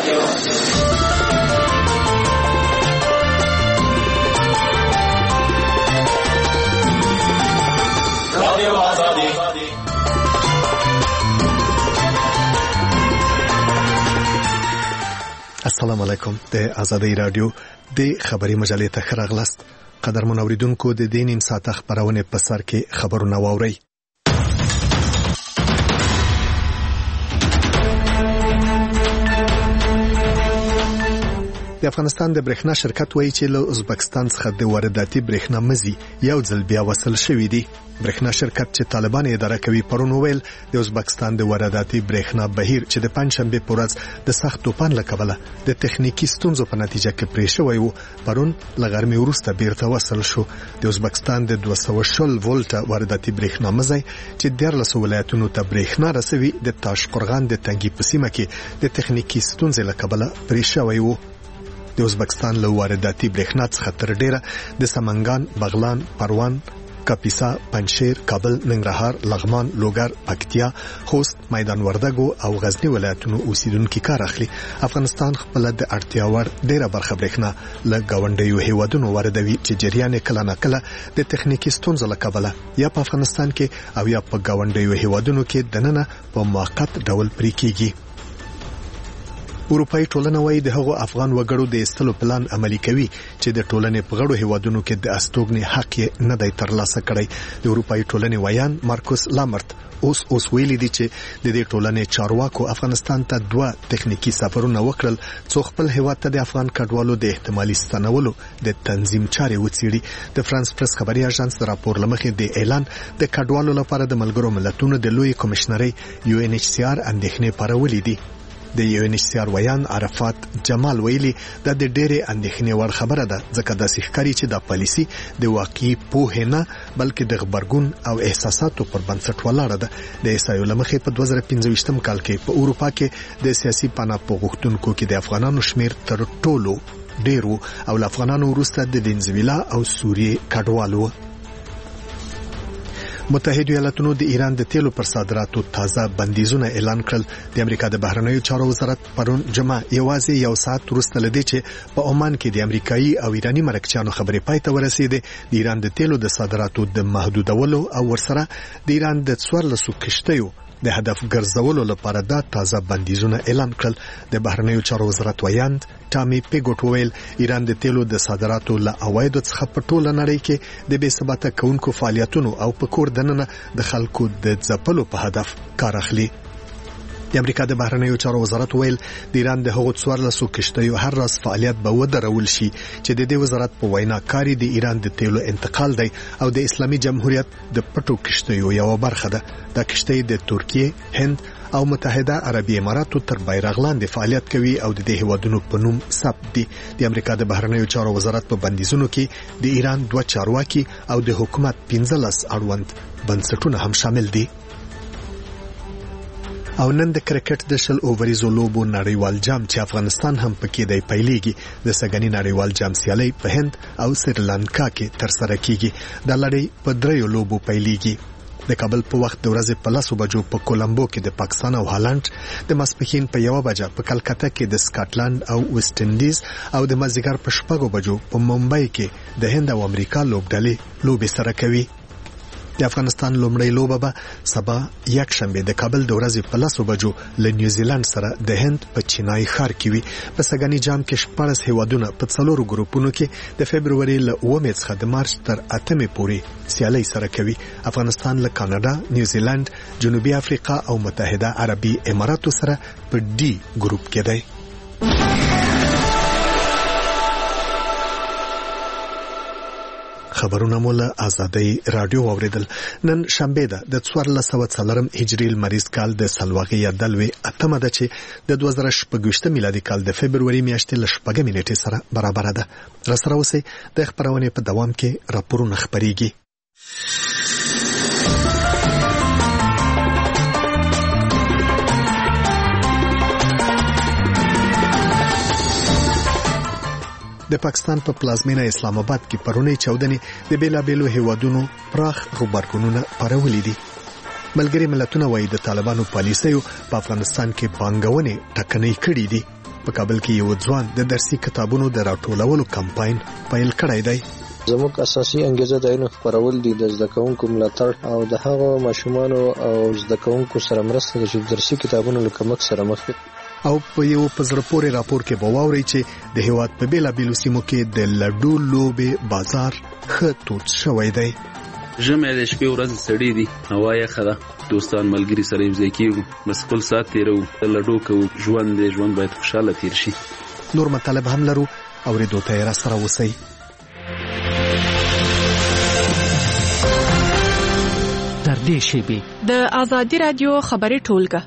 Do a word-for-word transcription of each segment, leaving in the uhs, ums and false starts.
السلام علیکم. د آزادۍ رادیو د خبري مجلې ته ښه راغلاست. قدرمن اوریدونکو، د دې نیم ساعته خبرونه په سر کې خبرونه واورئ. د افغانستان د برېښنا شرکت وایي چې له ازبکستان څخه د وارداتي برېښنا مزي یو ځل بیا وصل شوی دی. برېښنا شرکت چې طالبان اداره کوي پرون ویل د ازبکستان د وارداتي برېښنا بهیر چې د پنځشنبه په ورځ د سخت توپان له کبله د تخنیکی ستونزو په نتیجه کې پرې شوی و، پرون له غرمې وروسته بیرته وصل شو. د ازبکستان د دوه سوه شل ولټه وارداتي برېښنا مزي چې دیارلس ولایتونو ته برېښنا رسوي د تاشقرغان د تنګي په سیمه کې د تخنیکی ستونزې له کبله پرې شوی و. د ازبکستان له وارداتي برېښنا څخه تر ډیره د سمنګان، بغلان، پروان، کاپیسا، پنجشیر، کابل، ننګرهار، لغمان، لوګر، پکتیا، خوست، میدان وردګو او غزنی ولایتونو اوسیدونکو کار اخلي. افغانستان خپل د اړتیا وړ ډیره برخه برېښنا له گاونډیو هیوادونو واردوي چې جریان کله نه کله د تخنیکی ستونزو له کبله یا په افغانستان کې او یا په گاونډیو هیوادونو کې دننه په موقت ډول پرې کیږي. اروپאי ټولنه وايي د هغو افغان وګړو د استلو پلان عملي کوي چې د ټولنې په غړو هیوادونو کې د استوګنې حق نه دی ترلاسه کړی. د اروپאי ټولنې ویان مارکوس لامرت اوس اوس ویلي دي چې د دې ټولنې چارواکو افغانستان ته دوه تخنیکی سفرونه وکړل څو خپل هیواد ته د افغان کډوالو د احتمالي ستنولو د تنظیم چارې وڅېړي. د فرانس پریس خبري اژانس د راپور لمخې د اعلان د کډوالو لپاره د ملګرو ملتونو د لوی کمشنري یو ان ایچ سی آر اندېښنې پارولې دي. د یو ان ایچ سی آر ویان عرفات جمال ویلي دا د ډېرې اندېښنې وړ خبره ده ځکه داسې ښکاري چې دا پالیسي د واقعي پوهې نه بلکې د غبرګون او احساساتو پر بنسټ ولاړه ده. د عیسایو له مخې په دوه زره پنځه ویشتم کال کې په اروپا کې د سیاسي پناه غوښتونکو کې د افغانانو شمیر تر ټولو ډېر و او له افغانانو وروسته د وینزویلا او سوریې کډوالو. متحده ایالاتونو د ایران د تیلو پر صادراتو تازه بندیزونه اعلان کړل. د امریکا د بهرنیو چارو وزارت پرون جمعه یوازې یو ساعت وروسته لدی چې په عمان کې د امریکایي او ایرانی مرکچیانو خبرې پای ته ورسېده. د ایران د تیلو د صادراتو د محدودولو او ورسره د ایران د څوارلسو کشتیو د هدف ګرځولو لپاره دا تازه بندیزونه اعلان کړل. د بهرنیو چارو وزارت ویاند ټامي پیګوټ ویل ایران د تیلو د صادراتو له عوایدو څخه په ټوله نړۍ کې د بې ثباته کونکو فعالیتونو او په کور دننه د خلکو د ځپلو په هدف کار اخلي. د امریکا د بهرنیو چارو وزارت ویل د ایران د هغو څوارلسو کشتیو هر راز فعالیت به ودرول شي چې د دې وزارت په وینا کاری د ایران د تیلو انتقال دی او د اسلامي جمهوریت د پټو کشتیو یو برخه ده. دا کشتۍ د ترکیه، هند او متحده عربي اماراتو تر بیرغ لاندې فعالیت کوي او د دې هیوادونو په نوم ثبت دي. د امریکا د بهرنیو چارو وزارت په بندیزونو کې د ایران دوه چارواکي او د حکومت پنځلس اړوند بنسټونه هم شامل دي. او نن د کرکټ د شل اووریزو لوبو نړیوال جام چې افغانستان هم پکې دی پیلېږي. د سګنی نړیوال جام سیالي په هند او سریلانکا کې ترسره کیږي. د لړۍ په دریو لوبو پیلېږي. د کابل په وخت د ورځې په لسو بجو په کولمبو کې د پاکستان او هالند، د ماسپښین په یوه بجه په کلکته کې د سکاټلند او ویسټ انډیز او د مازدیګر په شپږو بجو په ممبئی کې د هند او امریکا لوبډلې لوبې سره کوي. د افغانستان لومړی لوبه به سبا یک شنبه د کابل د ورځې په لسو بجو له نیوزیلند سره د هند په چینای ښار کې وي. په سګنی جام کې شپاړس هیوادونه په څلورو ګروپونو کې د فبروري له اوومې څخه د مارچ تر اتمې پورې سیالي سره کوي. افغانستان له کاناډا، نیوزیلند، جنوبي افریقا او متحده عربي اماراتو سره په ډي ګروپ کې دی. خبرونه مولا آزادۍ رادیو اوریدل. نن شنبه ده د څوارلس سوه څلورم هجري لمریز کال د سلواغې یا دلوي اتمه ده چې د دوه زره شپږ میلادي کال د فبروري میاشتې له شپږمې نیټې سره برابر ده. را سره اوسئ د خبرونې په دوام کې راپورونه خپرېږي. د پاکستان په پلازمینه اسلام آباد کې پرونی چودنې د بیلابیلو هیوادونو پراخ غبرګونونه پارولې دي. ملګري ملتونه وایي د طالبانو پالیسیو په افغانستان کې بانګونې ټکنۍ کړې دي. په کابل کې یو ځوان د درسي کتابونو د راټولولو کمپاین پیل کړی دی. زموږ اساسي انګیزه د علم خپرول دي، د زده کوونکو ملاتړ او د هغو ماشومانو او زده کوونکو سره مرسته چې درسي کتابونو له کمښت سره مخ دي. او په یو په زړه پورې راپور کې به واورئ چې د هیواد په بیلابیلو سیمو کې د لډو لوبې بازار ښه تود شوی دی. ژمی د شپې ورځې سړې دي، هوا یخه ده، دوستان ملګري سره یو ځای کېږو، بس خپل ساعت تېروو، لډو کوو. ژوند دی، ژوند باید خوشحاله تېر شي. نور مطالب هم لرو، اورېدو ته یې راسره اوسئ. تر دې شیبې د آزادي رادیو خبري ټولګه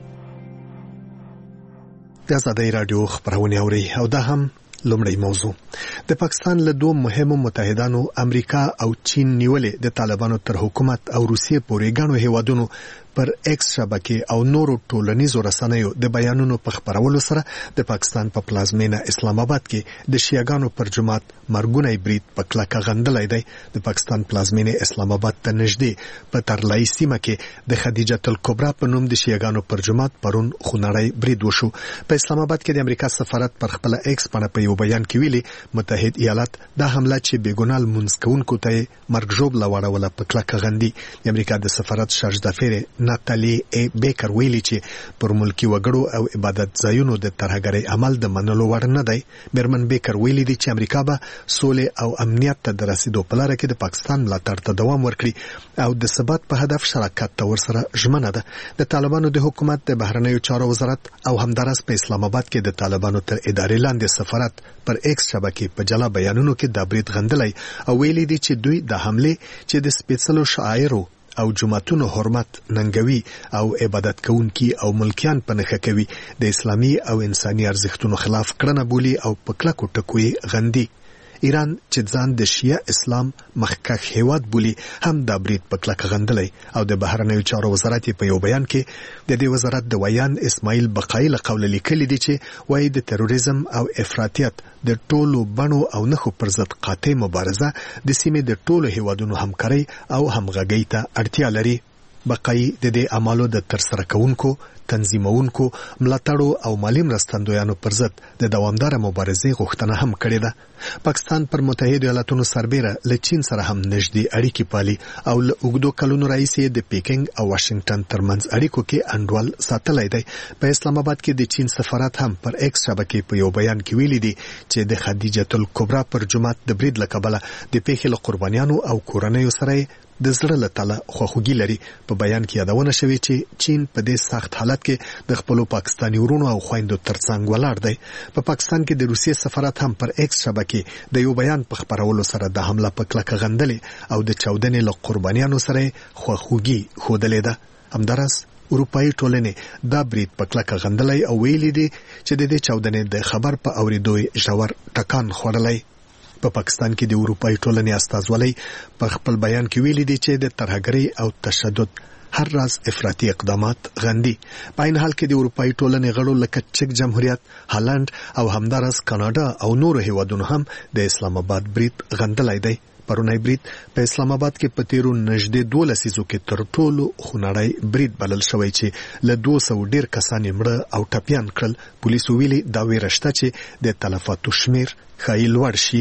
د آزادي رادیو خبرونه اوري او دا هم لومړی موضوع. د پاکستان له دوه مهمو متحدانو امریکا او چین نیولې د طالبانو تر حکومت او روسیې پورې ګڼو هیوادونو پر ایکس شبکې او نورو ټولنیزو رسنیو د بیانونو په خبرولو سره د پاکستان په پلازمینه اسلام آباد کې د شیعاګانو پر جماعت مرګونی برید په کلکه غندلای دی. د پاکستان پلازمینه اسلام آباد ته نږدې په ترلای سیمه کې د خدیجه الکبرا په نوم د شیعاګانو پر جماعت پرون خونړی برید وشو. په اسلام آباد کې د امریکا سفارت پر خپل ایکس باندې په یو بیان کې ویلي متحد ایالات دا حمله چې بیګونال منځ کوونکو ته مرګ ژوبله واړوله په کلکه غندي. د امریکا د سفارت شارجدافیر ناتالی ای بیکر ویلي چې پر ملکی وګړو او عبادت ځایونو د ترهګرۍ عمل د منلو وړ نه دی. میرمن بیکر ویلي دي چې امریکا به سولې او امنیت ته د رسیدو په لاره کې د پاکستان ملاتړ ته دوام ورکړي او د ثبات په هدف شراکت ته ورسره ژمنه ده. د طالبانو د حکومت د بهرنیو چارو وزارت او همدارس په اسلام آباد کې د طالبانو تر ادارې لاندې سفارت پر ایکس شبکې په جلا بیانونو کې د برید غندلای او ویلي دي چې دوی د حمله چې د سپېڅلو شعایرو او جماعتونو حرمت ننګوي او عبادت کوونکي او ملکیان په نښه کوي د اسلامي او انساني ارزښتونو خلاف کړنه بولي او په کلکو ټکوي غندي. ایران چې ځان د شیعه اسلام مخکښ هیواد بولي هم دا برید په کلکه غندلی او د بهرنیو چارو وزارت په یو بیان کې د دې وزارت د ویان اسماعیل بقایي له قوله لیکلي دي چې وایي د تروریزم او افراطیت د ټولو بڼو او نښو پر ضد قاطع مبارزه د سیمې د ټولو هیوادونو همکارۍ او همغږۍ ته اړتیا لري. بقایي د دې اعمالو د ترسره کوونکو، تنظیمونکو، ملاتړو او مالی مرستندویانو پر ضد د دوامداره مبارزې غوښتنه هم کړې ده. پاکستان پر متحده ایالاتونو سربېره له چین سره هم نږدې اړیکې پالي او له اوږدو کلونو راهیسې د پیکینګ او واشنگټن ترمنځ اړیکو کې انډول ساتلی دی. په اسلام آباد کې د چین سفارت هم پر ایکس شبکې په یو بیان کې ویلي دي چې د خدیجه الکبرا پر جماعت د برید له کبله د پیښې له قربانیانو او کورنیو سره د زړه له تله خواخوږي لري. په بیان کې یادونه شوې چې چین په دې سخت حالت کې د خپلو پاکستاني ورونو او خويندو ترڅنګ ولاړ دی. په پاکستان کې د روسیې سفارت هم پر ایکس شبکې د یو بیان په خبرولو سره د حمله په کلکه غندلې او د چاودنې له قربانیانو سره خواخوږي ښودلې ده. همدارس اروپایي ټولنې دا برید په کلکه غندلی او ویلي دي چې د دې چاودنې د خبر په اورېدو ژور ټکان خوړلی. په پاکستان کې د اروپایي ټولنې استازولۍ په خپل بیان کې ویلي دي چې د ترهګرۍ او تشدد هر راز افراطي اقدامات غندي. په عین حال کې د اروپایي ټولنې غړو لکه چک جمهوریت، هالند او همدارس کاناډا او نورو هیوادونو هم د اسلام آباد برید غندلی دی. پرونی برید په اسلام آباد کې په تیرو نږدې دوه لسیزو کې تر ټولو خونړی برید بلل شوی چې له دوه سوه ډیر کسان مړه او ټپیان کړل. پولیسو ویلي دا ویره شته چې د تلفاتو شمیر ښایي لوړ شي.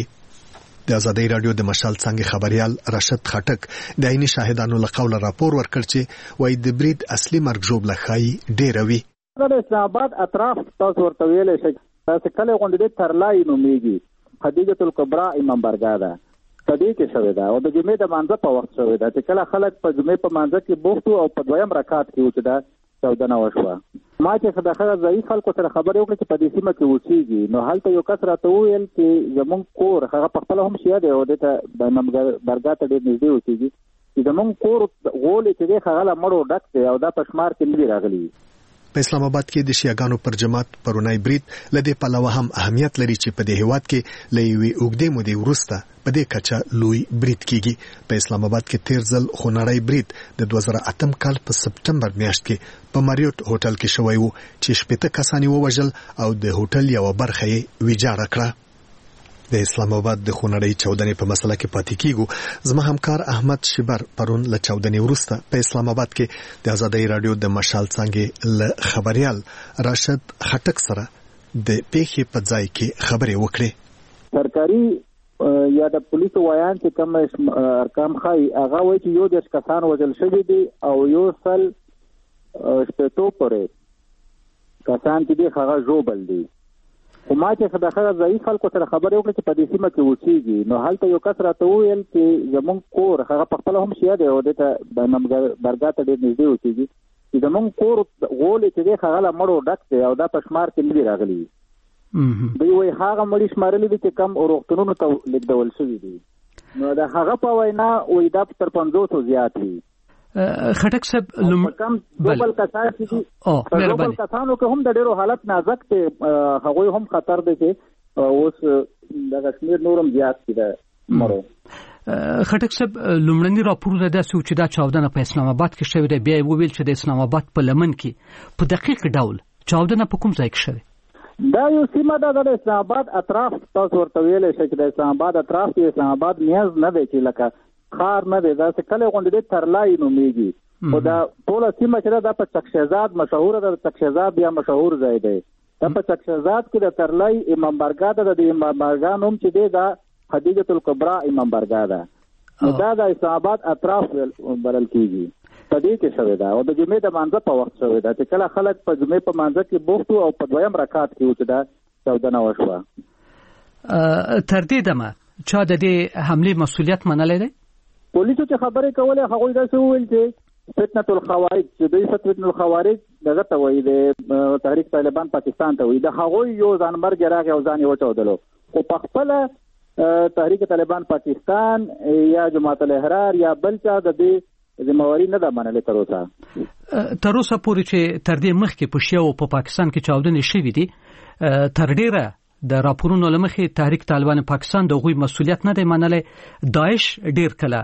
د آزادۍ رادیو د مشال څنګه خبريال راشد خټک د عیني شاهدانو له قوله راپور ورکړ چې وایي د برید اصلي مرګ ژوبله ښایي ډېره وي. د اسلام آباد اطراف تاسو ورته ویلی شئ تاسې کلی غونډې ترلای نومیږي، خدیجه الکبرا امام برګا ده په دې کې شوې ده او د جمعې د مانځه په وخت شوې ده چې کله خلک په جمعې په مانځه کې بوخت او په دویم رکعت کې و چې ده چاودنه وشوه. ما چې دغه ضعیف خلکو سره خبرې وکړې چې په دې سیمه کې اوسېږي نو هلته یو کس راته وویل چې زمونږ کور هغه پخپله هم شیعه دی او دې ته د امام برګا ته ډېر نږدې اوسېږي چې زمونږ کور غولې چې دی هغه له مړو ډک دی او دا په شمار کې نه دي راغلي. په اسلام آباد کې د شیعاګانو پر جماعت پرونی برید لدې پلوه هم اهمیت لري چې په دې هیواد کې له یوې اوږدې مودې وروسته په دې کچه لوی برید کیږي. په اسلام آباد کې تیر ځل خونړی برید د دوه زره اتم کال په سپټمبر میاشت کې په ماریوټ هوټل کې شوی وو چې شپېته کسان یې ووژل او د هوټل یوه برخه یې ویجاړه کړه. د اسلام آباد د خونړۍ چاودنې په مسله کې پاتې کیږو. زما همکار احمد شبر پرون له چاودنې وروسته په اسلام آباد کې د آزادۍ رادیو د مشال څنګه له خبريال راشد خټک سره د پیښې په ځای کې خبرې وکړې. سرکاري یا د پولیسو وایان چې کوم ارقام ښایي هغه وایي چې یو دېرش کسان وژل شوي دي او یو سل شپېتو پورې کسان چې دي هغه ژوبل دي. خو ما چې د هغه ځایي خلکو سره خبرې وکړې چې په دې سیمه کې اوسېږي نو هلته یو کس راته وویل چې زموږ کور هغه پخپله هم شیعه دی او دې ته برګا ته ډېر نږدې اوسېږي چې زموږ کور غولې چې دی هغه له مړو ډک دی او دا په شمار کې نه دي راغلي. دوی وایي هغه مړي شمارلي دي چې کم روغتونونو ته لېږدول شوي دي نو د هغه په وینا وایي دا تر پنځوسو زیات وي. خټک صاحب لم کم دوبل کسان چې دي په دوبل کسانو کې هم د ډېرو حالت نازک دی هغوی هم خطر دی چې اوس دغه شمېر نور هم زیات دي د مړو. خټک صاحب لومړني راپورونه داسې وو چې دا چاودنه په اسلام آباد کې شوې ده بیا یې وویل چې د اسلام آباد په لمن کې په دقیق ډول چاودنه په کوم ځای کې شوې؟ دا یو سیمه ده د اسلام آباد اطراف تاسو ورته ویلی شئ چې د اسلام آباد اطراف کې اسلام آباد نیاز نه دی چې لکه خار نه دی داسې کلی غوندې دی ترلای نومېږي خو دا ټوله سیمه چې ده دا په چکشهزاد مشهوره ده. چکشهزاد بیا مشهور ځای دی دا په چکشهزاد کې د ترلای امام برګا ده د امام برګا نوم چې دی دا خدیجة الکبرا امام برګا ده نو دا د اسلام آباد اطراف بلل کېږي په دې کې شوې ده او د جمعې د مانځه په وخت شوې ده چې کله خلک په جمعې په مانځه کې بوخت وو او په دویم رکعت کې وو چې دا چاودنه وشوه. تر دې دمه چا د دې حملې مسؤلیت منلی دی؟ پولیسو چې خبرې کولې هغوی داسې وویل چې فتنة الخوارج چې دوی فتنة الخوارج دغه ته وایي د تحریک طالبان پاکستان ته وایي د هغوی یو ځانمرګی راغی او ځان یې وچاودلو خو پخپله تحریک طالبان پاکستان یا جماعت الاحرار یا بل چا د دې ذمہواري نه ده منلې تر اوسه. تر اوسه پورې چې تر دې مخکې په شیعو په پاکستان کې چاودنې شوي دي تر ډیره د راپورونو له مخې تحریک طالبان پاکستان د هغوی مسؤلیت نه دی منلی. داعش ډیر کله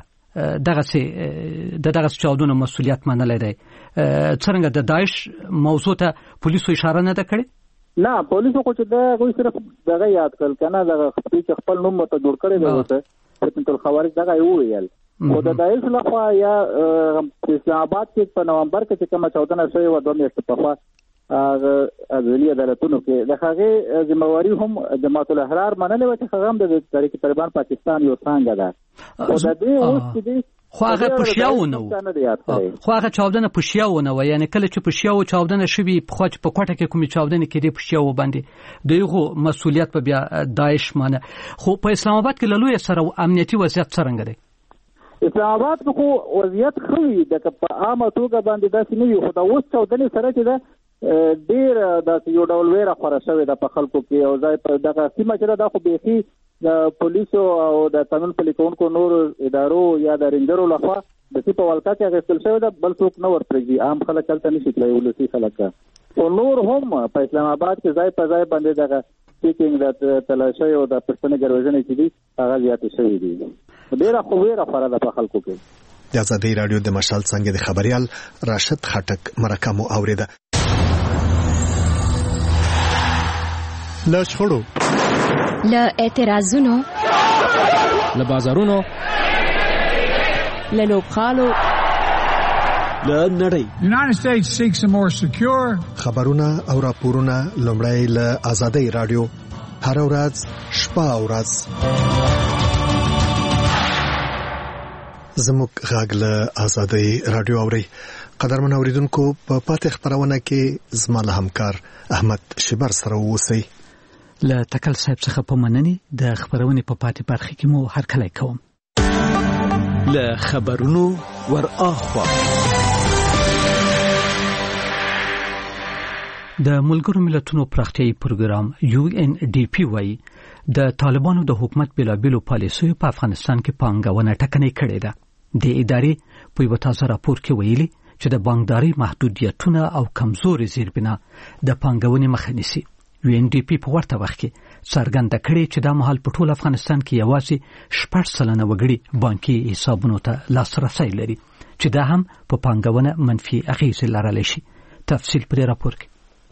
دغسې د دغسې چاودنو مسؤلیت منلی دی. څرنګه د داعش موضوع ته پولیسو اشاره نه ده کړې؟ نه پولیسو خو چې د هغوی صرف دغه یاد کړل که نه دغه چې خپل نوم ورته جوړ کړی دی اوسه فتنة الخوارج دغه یې وویل خو د داعش لخوا یا اسلام آباد کې په نومبر کې چې کومه چاودنه شوې وه دوه میاشتې پخوا هغه عدلي عدالتونو کې د هغې ذمہواري هم جماعت الاحرار منلې وه چې هغه هم د تحریک طالبان پاکستان یو څانګه ده خو د دې اوس چې دی خو هغه په شیعو نه و خو هغه چاودنه په شیعو نه و یعنې کله چې په شیعو چاودنه شوي پخوا چې په کوټه کې کومې چاودنې کېدې په شیعو باندې د هغو مسؤلیت په بیا داعش منه. خو په اسلام آباد کې له لویه سره امنیتي وضعیت څرنګه دی؟ اسلام آباد کې خو وضعیت ښه وي لکه په عامه توګه باندې داسې نه وي خو د اوس چاودنې سره چې ده ډېر داسې یو ډول ویره خوره شوې ده په خلکو کې او ځای په دغه سیمه چې ده دا خو بیخي د پولیسو او د قانون پلي کوونکو نورو ادارو یا د رینجرو لخوا د سي په ولکه کې اخیستل شوې ده بل څوک نه ورپرېږدي عام خلک هلته نشي تللی ولسي خلک خو نور هم په اسلام آباد کې ځای په ځای باندې دغه چیکینګ د تلاشۍ او د پښتنې ګروژنې چې دي هغه زیاتې شوي دي ډېره خو ویره خوره ده په خلکو کې. د ازادۍ راډیو د مشال څانګې د خبریال راشد خټک مرکه مو اورېده. له شخړو له اعتراضونو له بازارونو له لوبغالو له نړۍ United States seeks a more secure خبرونه او راپورونه لومړی له ازادۍ راډیو هر ورځ شپه او ورځ زموږ غږ له ازادۍ راډیو اوري. قدرمن اوریدونکو په پاتې خبرونه کې زما له همکار احمد شبر سره اوسئ. له تکل صاحب څخه په مننې د خبرونې په پاتې برخه کې مو هرکلی کوم. له خبرونو ور اخوا د ملګرو ملتونو پراختیایي پروګرام یو ان ډي پی وايي د طالبانو د حکومت بېلابېلو پالیسیو په افغانستان کې پانګونه ټکنۍ کړې ده. د ادارې په یو تازه راپور کې ویلي چې د بانکداري محدودیتونه او کمزوري زیربنا د پانګونې مخه نیسي. یو ان ډي پی په ورته وخت کې څرګنده کړې چې دا مهال په ټول افغانستان کې یوازې شپږ سلنه وګړي بانکي حسابونو ته لاسرسی لري چې دا هم په پانګونه منفي اغیزې لرلی شي. تفصیل په دې راپور کې.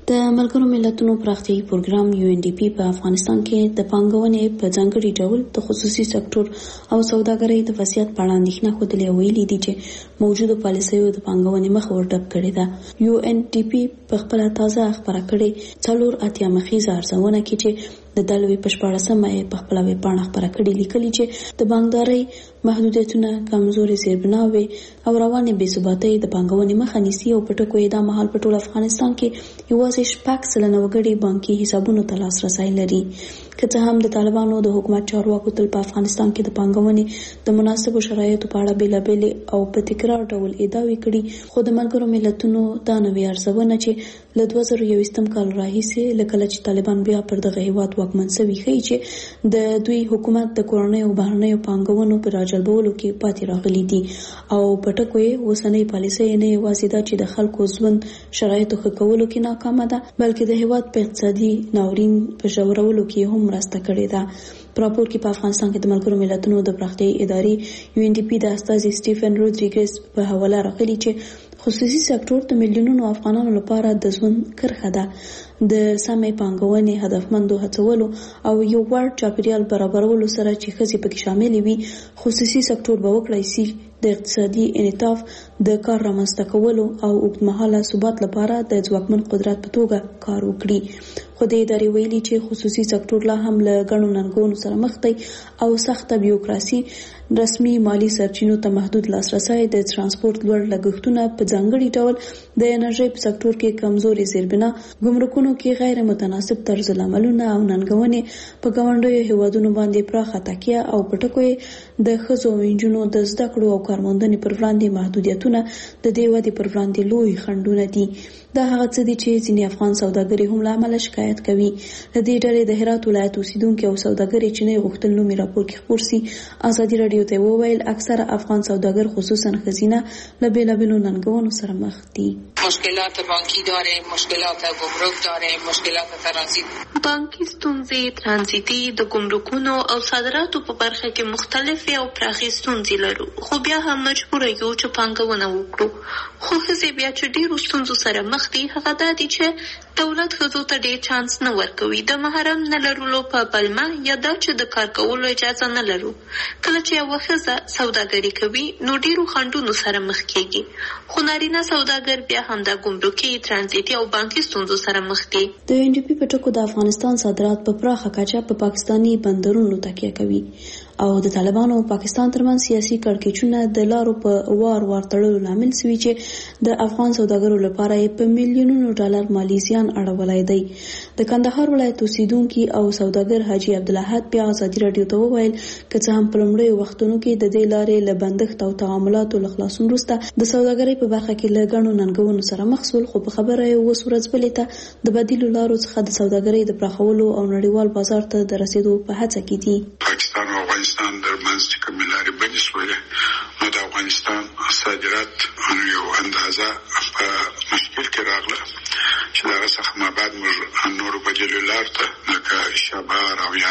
د ملګرو ملتونو پراختیایي پروګرام یو ان ډي پی په افغانستان کې د پانګونې په ځانګړي ډول د خصوصي سکتور او سوداګرۍ د وضعیت په اړه اندېښنه ښودلې او ویلي دي چې موجوده پالیسیو د پانګونې مخ ورډب کړې ده. یو ان ډي پی په خپل تازه خبره کړې څلور اتیا مخیزه ارزونه کې چې د دلوي په شپاړسمه یې په خپل ویبپاڼه خبره کړې لیکلي چې د بانکدارۍ محدودیتونه کمزوري زیربناوي او روانې بې ثباتۍ د پانګونې مخه نیسي او په ټکو یې دا مهال په ټول افغانستان کې یوازې شپږ سلنه وګړي بانکي حسابونو ته لاسرسی لري. که څه هم د طالبانو د حکومت چارواکو تل په افغانستان کې د پانګونې د مناسبو شرایطو په اړه بېلابېلې او په تکرار ډول ادعاوې کړي، خو د ملګرو ملتونو دا نوې ارزونه چې له دوه زره یوویشتم کال راهیسې له کله چې طالبان بیا پر دغه هیواد واکمن شوي ښیي چې د دوی حکومت د کورنۍ او بهرنیو پانګونو په راجلبولو کې پاتې راغلي دي او په ټکو یې اوسنۍ پالیسۍ نه یوازې دا چې د خلکو ژوند شرایطو ښه کولو کې ناکامه ده، بلکې د هیواد په اقتصادي ناورین په ژورولو کې هم مرسته کړې ده. په راپور کې په افغانستان کې د ملګرو ملتونو د پراختیایي ادارې یو ان ډي پي د استازي سټیفن رودریګز په حواله راغلي چې خصوصي سکتور د میلیونونو افغانانو لپاره د ژوند کرښه ده. د سمې پانګونې، هدفمندو هڅولو او یو وړ چاپیریال برابرولو سره چې ښځې پکې شاملې وي، خصوصي سکتور به وکړای شي د اقتصادي انعطاف، د کار رامنځته کولو او اوږدمهاله ثبات لپاره د ځواکمن قدرت په توګه کار وکړي. خو د ادارې ویلي چې خصوصي سکتور لا هم له ګڼو ننګونو سره مخ دی او سخته بیوکراسي، رسمي مالی سرچینو ته محدود لاسرسی، د ترانسپورت لوړ لګښتونه، په ځانګړي ډول د انرژۍ په سکتور کې کمزوري زیربنا، ګمرکونو کې غیر متناسب طرز العملونه او ننګونې، په ګاونډیو هیوادونو باندې پراخه تکیه او په ټکو یې د ښځو او نجونو د زده کړو او کارموندنې پر وړاندې محدودیتونه د دې ودې پر وړاندې لوی خنډونه دي. دا هغه څه دي چې ځینې افغان سوداګرې هم له امله شکایت کوي. له دې ډلې د هرات ولایت اوسیدونکي او سوداګرې چې نه غوښتل نومي راپور کې خپور سي، ازادي راډیو ته وویل اکثره افغان سوداګر خصوصا ښځینه له بېلابېلو ننګونو سره مخ دي. مشکلات بانکی داریم، مشکلات گمرک داریم، مشکلات ترانزیت. بانکی ستونزې، ترانزیتي، د ګمرکونو او صادراتو په برخه کې مختلفې او پراخې ستونزې لرو، خو بیا هم مجبور یو چې پانګونه وکړو. خو ښځې بیا چې ډېرو ستونزو سره مخ دي، هغه دا دي چې دولت ښځو ته ډېر چانس نه ورکوي، د محرم نه لرلو په پلمه، یا دا چې د کار کولو اجازه نه لرو. کله چې یوه ښځه سوداګري کوي نو ډېرو خنډونو سره مخ کېږي، خو نارینه سوداګر بیا هم د ګمرکي، ترانزیتي او بانکي ستونزو سره مخ دي. د یو ان ډي پي په ټکو د افغانستان صادرات په پراخه کچه په پاکستاني بندرونو تکیه کوي او د طالبانو او پاکستان ترمنځ سیاسي کړکېچونه د لارو په وار وار تړلو لامل شوي چې د افغان سوداګرو لپاره یې په میلیونونو ډالر مالي زیان اړولی دی. د کندهار ولایت اوسیدونکي او سوداګر حاجي عبدالاحد بیا ازادي راډیو ته وویل که څه هم په لومړیو وختونو کې د دې لارې له بندښت او تعاملاتو له خلاصون وروسته د سوداګرۍ په برخه کې له ګڼو ننګونو سره مخ شول، خو په خبره یې اوس ورځ بلې ته د بدیلو لارو څخه د سوداګرۍ د پراخولو او نړیوال بازار ته د رسیدو په هڅه کې دي. پاکستان او افغانستان درمنځ چې کومې لارې بندې شولې، نو د افغانستان صادرات یو اندازه په مشکل کې راغله چې د هغه څخه ما بعد موږ نورو بدیلو لارو ته لکه شبهار او یا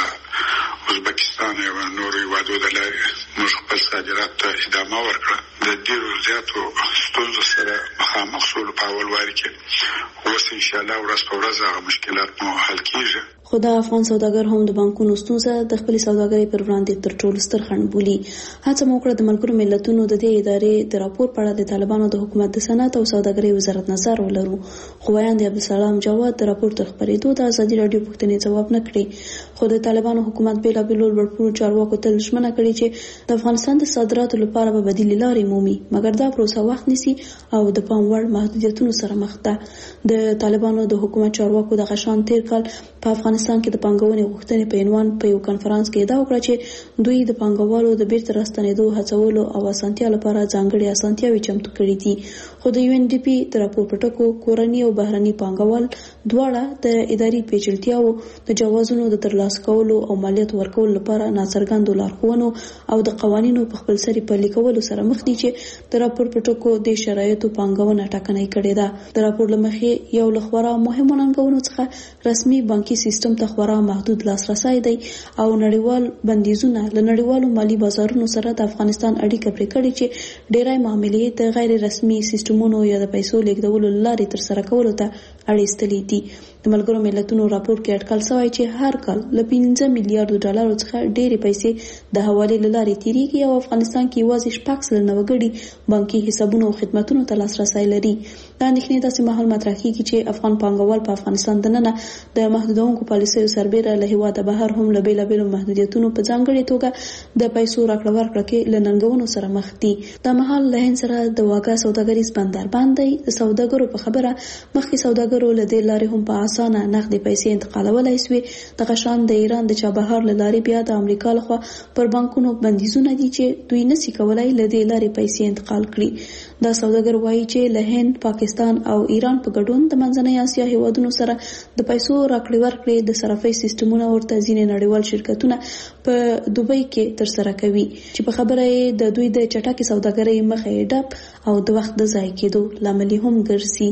ازبکستان یا نورو هېوادو د لارې موږ خپل صادرات ته ادامه ورکړه. د ډېرو زیاتو ستونزو سره مخامخ شولو په اول واري کې، اوس انشاءالله ورځ په ورځ هغه مشکلات مو حل کېږي. خو د افغان سوداګر هم د بانکونو ستونزه د خپلې سوداګرۍ پر وړاندې تر ټولو ستر خنډ بولي. هڅه مو وکړه د ملګرو ملتونو د دې ادارې د راپور په اړه د طالبانو د حکومت د صنعت او سوداګرۍ وزارت نظر ولرو، خو ویاند عبدالسلام جواد د راپور تر خپرېدو د ازادي راډیو پوښتنې ځواب نه کړې. خو د طالبانو حکومت بېلابېلو لوړپوړو چارواکو تل ژمنه کړې چې د افغانستان د صادراتو لپاره به بدیلې لارې مومي، مګر دا پروسه وخت نیسي او د پام وړ محدودیتونو سره مخ ده. د طالبانو د حکومت چارواکو دغه شان تیر کال په افغانستان کې د پانګونې غوښتنې په عنوان په یو کنفرانس کې ادعا وکړه چې دوی د پانګوالو د بیرته راستنېدو هڅولو او اسانتیا لپاره ځانګړې اسانتیاوې چمتو کړې دي. خو د یو ان ډي پي د راپور په ټکو کورني او بهرني پانګوال دواړه د اداري پیچلتیاو، د جوازونو د ترلاسه کولو او مالیات ورکولو لپاره ناڅرګندو لارښوونو او د قوانینو په خپلسري پلي کولو سره مخ دي چې د راپور په ټکو د شرایطو پانګونه ټاکنۍ کړې ده. د راپور له مخې یو له خورا مهمو ننګونو څخه رسمي بانکي سیستم ته خورا محدود لاسرسي دی او نړیوال بندیزونه له نړیوالو مالی بازارونو سره د افغانستان اړیکه پرې کړې چې ډېرای معاملې د غیر رسمي سیستمونو یا د پیسو لیږدولو لارې تر سره کولو ته اړېستلې دي. د ملګرو ملتونو راپور کې اټکل شوی چې هر کال له پنځه میلیارډ ډالرو څخه ډېرې پیسې د حوالې له لارې تیریږي او افغانستان کې یوازې شپږ سلنه وګړي بانکي حسابونو او خدماتونو ته لاسرسی لري. دا اندېښنې داسې مهال مطرح کېږي چې افغان پانګوال په افغانستان دننه د محدودونکو پالیسیو سربیره له هېواده بهر هم له بېلابېلو محدودیتونو په ځانګړې توګه د پیسو راکړه ورکړه کې له ننګونو سره مخ دي. دا مهال له هند سره د واګه سوداګریز بندر باندې د سوداګرو په خبره مخکې سوداګرو له دې لارې هم په اسانه نغدي پیسې انتقالولای شوې. دغه شان د ایران د چابهار له لارې بیا د امریکا لخوا پر بانکونو بندیزونه دي چې دوی نشي کولای له دې لارې پیسې انتقال کړي. دا سوداګر وایي چې له هند، پاکستان او ایران په ګډون د منځنۍ اسیا هیوادونو سره د پیسو راکړې ورکړې د صرافۍ سیستمونه ورته ځینې نړیوال شرکتونه په دوبۍ کې تر سره کوي چې په خبره یې د دوی د چټکې سوداګرۍ مخه یې ډب او د وخت د ضایع کېدو لامل هم ګرځي.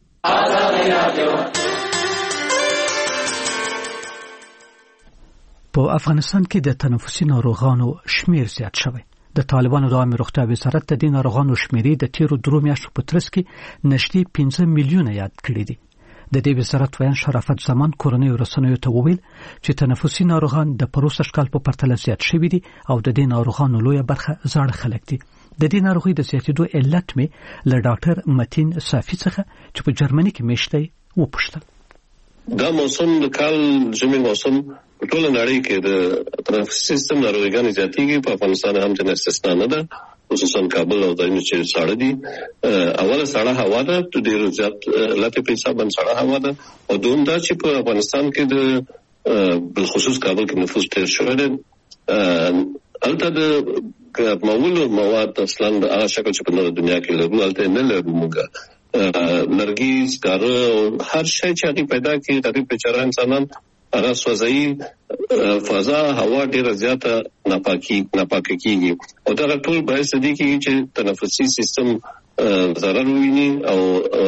په افغانستان کې د تنفسي ناروغانو شمیر زیات شوی. د طالبانو د عامه روغتیا وزارت د دې ناروغانو شمیرې د تیرو درو میاشتو په ترڅ کې نږدې پنځه میلیونه یاد کړي دي. د دې وزارت ویان شرافت زمان کورنۍ رسنیو ته وویل چې تنفسي ناروغان د پروسه شکل په پرتله زیات شوي دي او د دې ناروغانو لویه برخه زاړه خلک دي. د دې ناروغي د زیاتېدو علت مې له ډاکټر متین صافي څخه چې په جرمني کې میشته وپوښتل. دا موسم د کال ژمي موسم په ټول نړۍ کې د تنفسي سیستم ناروغیانو زیاتېږي. په افغانستان هم د استثنا نه ده، خصوصا کابل او دایمي چې ساړه دي. اوله ساړه هوا ده، ډېر زیات لته په حساب باندې ساړه هوا ده او دوم دا چې په افغانستان کې د بالخصوص کابل کې نفوس ډېر شوی دی. البته د معمولو مواد اصلا د هغه شکل چې په دنیا کې لرو البته نه لرو موږ لرګي، سکاره، هر شی چې هغه پیدا کړي د بیچاره انسانان هغه سوځي. فضا هوا ډیره زیاته ناپاکي ناپاکه کیږي او دا ټول باعث دي چې تنفسي سیستم ضرر ویني او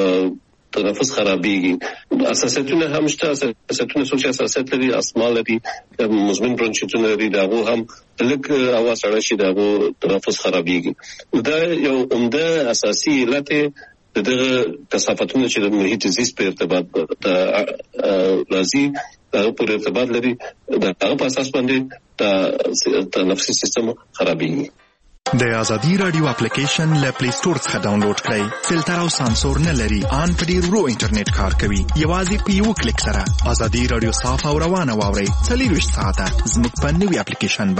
تنفس خرابېږي. اساسیتونه هم شته، اساسیتونه څو چې اساسیت لري، اسما لري، مزمن برونشیتونه لري، داغو هم لږ هوا سړه شي داغو تنفس خرابېږي. دا یو عمده اساسي علت دغه کثافتونه چې د محیط زیست په ارتباط راځي هغه پر ارتباط لري. دا هغه په اساس باندې د تنفسي سیستم خرابېږي. د ازادي رادیو اپلیکیشن له پلی سٹور څخه ډاونلوډ کړئ. فلټر او سانسور نه لري، ان په ډیر ورو انټرنیټ کار کوي. یوازې په یو کلیک سره ازادي رادیو صاف او روانه واورئ. څلوېښت ساعته زموږ په نوي اپلیکیشن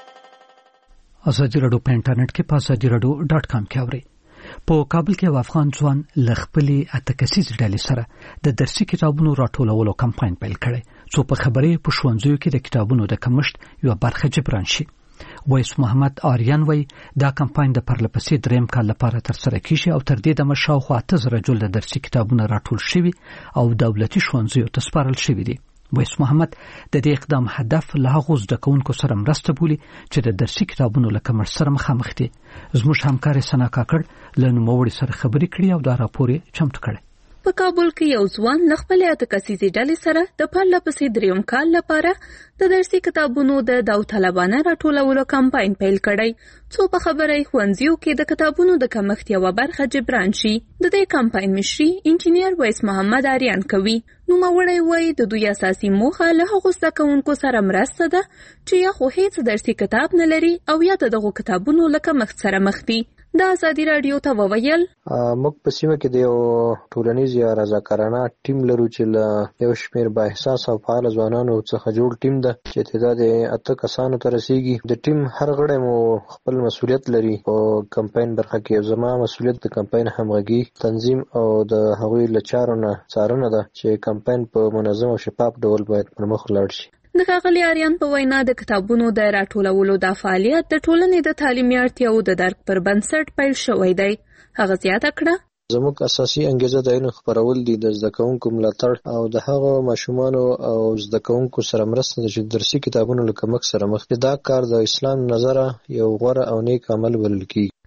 باندې. ازادي رادیو په انټرنیټ کې په ازادي رادیو ډاټ کام کې اورئ. په کابل کې یو افغان ځوان له خپلې اته کسیزې ډلې سره د درسي کتابونو راټولولو کمپاین پیل کړی څو په خبرې په ښوونځیو کې د کتابونو د کمښت یوه برخه جبران شي. ویس محمد آریان وایي دا کمپاین د پرلپسې دریم کال لپاره ترسره کیږي او تر دې دمه شاوخوا اته زره جلده درسي کتابونه راټول شوي او دولتي ښوونځیو ته سپارل شوي دي. ویس محمد د دې اقدام هدف له هغو زده کوونکو سره مرسته بولي چې د درسي کتابونو له کمښت سره مخامخ دي. زموږ همکار سنا کاکړ له نوموړي سره خبرې کړې او دا راپور یې چمتو کړی. په کابل کې یو ځوان له خپلې اته کسیزې ډلې سره د پرلپسې دریم کال لپاره د درسي کتابونو د داوطلبانه راټولولو کمپاین پیل کړی څو په خبره یې ښوونځیو کې د کتابونو د کمښت یوه برخه جبران شي. د دې کمپاین مشري انجینیر ویس محمد آریان کوي. نوموړی وایي د دوی اساسي موخه له هغو زده کوونکو سره مرسته ده چې یا خو هیڅ درسي کتاب نه لري او یا د دغو کتابونو له کمښت سره مخ دي. د ازادي رادیو ته وویل موږ په سیمه کې د یو ټولنیز یا رضاکارانه ټیم لرو چې له یو شمېر بااحساس او فعال ځوانانو څخه جوړ ټیم ده چې تعداد یې اته کسانو ته رسیږي. د ټیم هر غړی مو خپل مسؤلیت لري. په کمپاین برخه کې زما مسؤلیت د کمپاین همغږي، تنظیم او د هغوی له چارو نه څارنه ده چې کمپاین په منظم او شفاف ډول باید پرمخ لاړ شي. د ښاغلي آریان په وینا د کتابونو د راټولولو دا فعالیت د ټولنې د تعلیمي اړتیاوو د درک پر بنسټ پیل شوی دی. هغه زیاته کړه زموږ اساسي انګیزه د علم خپرول دي، د زده کوونکو ملاتړ او د هغو ماشومانو او زده کوونکو سره مرسته ده چې درسي کتابونو له کمښت سره مخ دي. دا کار د اسلام نظره یو غوره او نیک عمل بلل کېږي.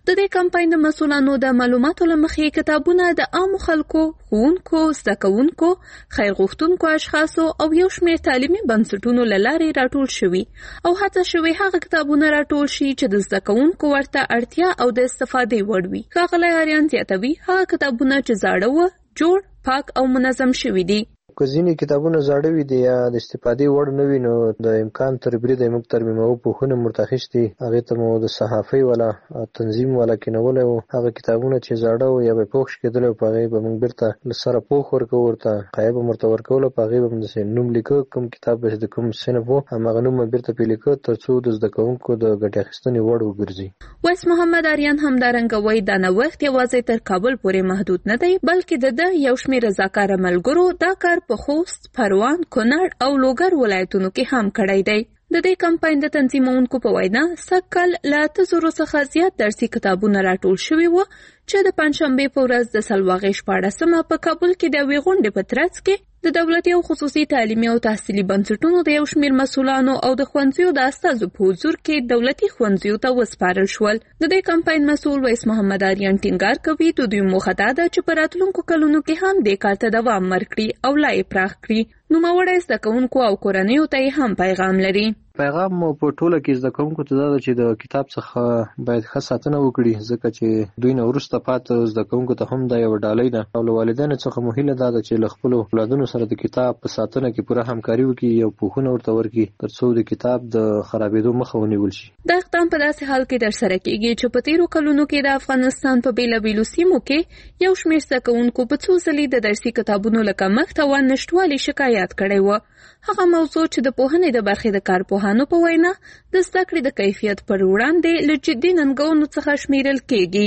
د دې کمپاین د مسؤلانو د معلوماتو لمخې کتابونه د عام خلکو، ښوونکو، زده کوونکو، خیر غوښتونکو اشخاصو او یو شمېر تعلیمي بنسټونو له لارې راټول شوي او هڅه شوې هغه کتابونه راټول شي چې د زده کوونکو ورته اړتیا او د استفادې وړ وي. ښاغلی آریان زیاتوي هغه کتابونه چې زاړه وه، جوړ، پاک او منظم شوي دي. که ځینې کتابونه زاړه وي دي یا د استفادې وړ نه وي نو د امکان تر بریده موږ ترمیموو پوښونه ورته اخیستي، هغې ته مو د صحافۍ والا تنظیم والا کینولی وو. هغه کتابونه چې زاړه وو یا به پوښ کېدلی وو په هغې به موږ بیرته له سره پوښ ورکوو، ورته قایه به مو ورته ورکوله، په هغې به مو داسې نوم لیکه، کوم کتاب به د کوم صنف وو هماغه نوم به بیرته پرې لیکه تر څو د زده کوونکو د ګټې اخیستنې وړ وګرځي. ویس محمد آریان همدارنګه وایي دا نوښت یوازې تر کابل پورې محدود نه دی بلکې د ده یو شمېر رضاکاره ملګرو دا کار په خوست، پروان، کونړ او لوګر ولایتونو کې هم کړی دی. د دې کمپاین د تنظیمونکو په وینا سږکال له اته زرو څخه زیات درسي کتابونه راټول شوي وو چې د پنجشنبې په ورځ د سلواغې شپاړسمه په کابل کې د یوې غونډې په ترڅ کې د دولتي او خصوصي تعلیمي او تحصیلي بنسټونو د یو شمېر مسؤلانو او د ښوونځیو د استازو په حضور کې دولتي ښوونځیو ته وسپارل شول. د دې کمپاین مسؤل ویس محمد آریان ټینګار کوي د دوی موخه دا ده چې په راتلونکو کلونو کې هم دې کار ته دوام ورکړي او لا یې پراخ کړي. نوموړی زده کوونکو او کورنیو ته یې هم پیغام لري. پیغام مو په ټوله کې زده کوونکو ته دا ده چې د کتاب څخه باید ښه ساتنه وکړي ځکه چې دوی نه وروسته پاتې زده کوونکو ته هم دا یوه ډالۍ ده او له والدینو څخه مو هیله دا ده چې له خپلو اولادونو سره د کتاب په ساتنه کې پوره همکاري وکړي او پوښونه ورته ورکړي تر څو د کتاب د خرابېدو مخه ونیول شي. دا اقدام په داسې حال کې ترسره کېږي چې په تېرو کلونو کې د افغانستان په بېلابېلو سیمو کې یو شمېر زده کوونکو په څو ځلې د درسي کتابونو له کمښت او نشتوالي شکایت کړی و. هغه موضوع چې د پوهنې د برخې د کارپوهانو په وینا د زده کړې د کیفیت پر وړاندې له جدي ننګونو څخه شمیرل کېږي.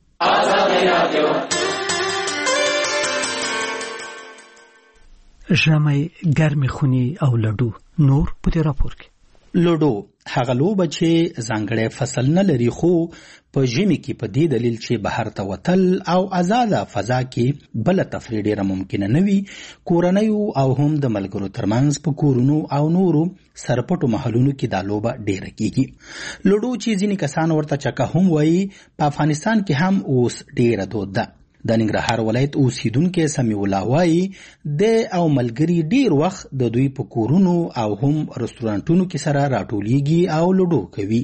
ژمی، ګرمې خونې او لډو نور په دې راپور کې. لوډو هغه لوبه چې ځانګړی فصل نه لري خو په ژمي کې په دې دلیل چې بهر ته وتل او آزاده فضا کې بل تفریح ډیره ممکنه نه وي کورنیو او هم د ملګرو ترمنځ په کورونو او نورو سرپټو محلونو کې دا لوبه ډیره کیږي. لوډو چې ځینې کسان ورته چکه هم وایي په افغانستان کې هم اوس ډیره دود ده. د ننګرهار ولایت اوسیدونکي سمیع الله وایي د او ملګري ډیر وخت د دوی په کورونو او هم رستورانټونو کې سره راټولیږي او لوډو کوي.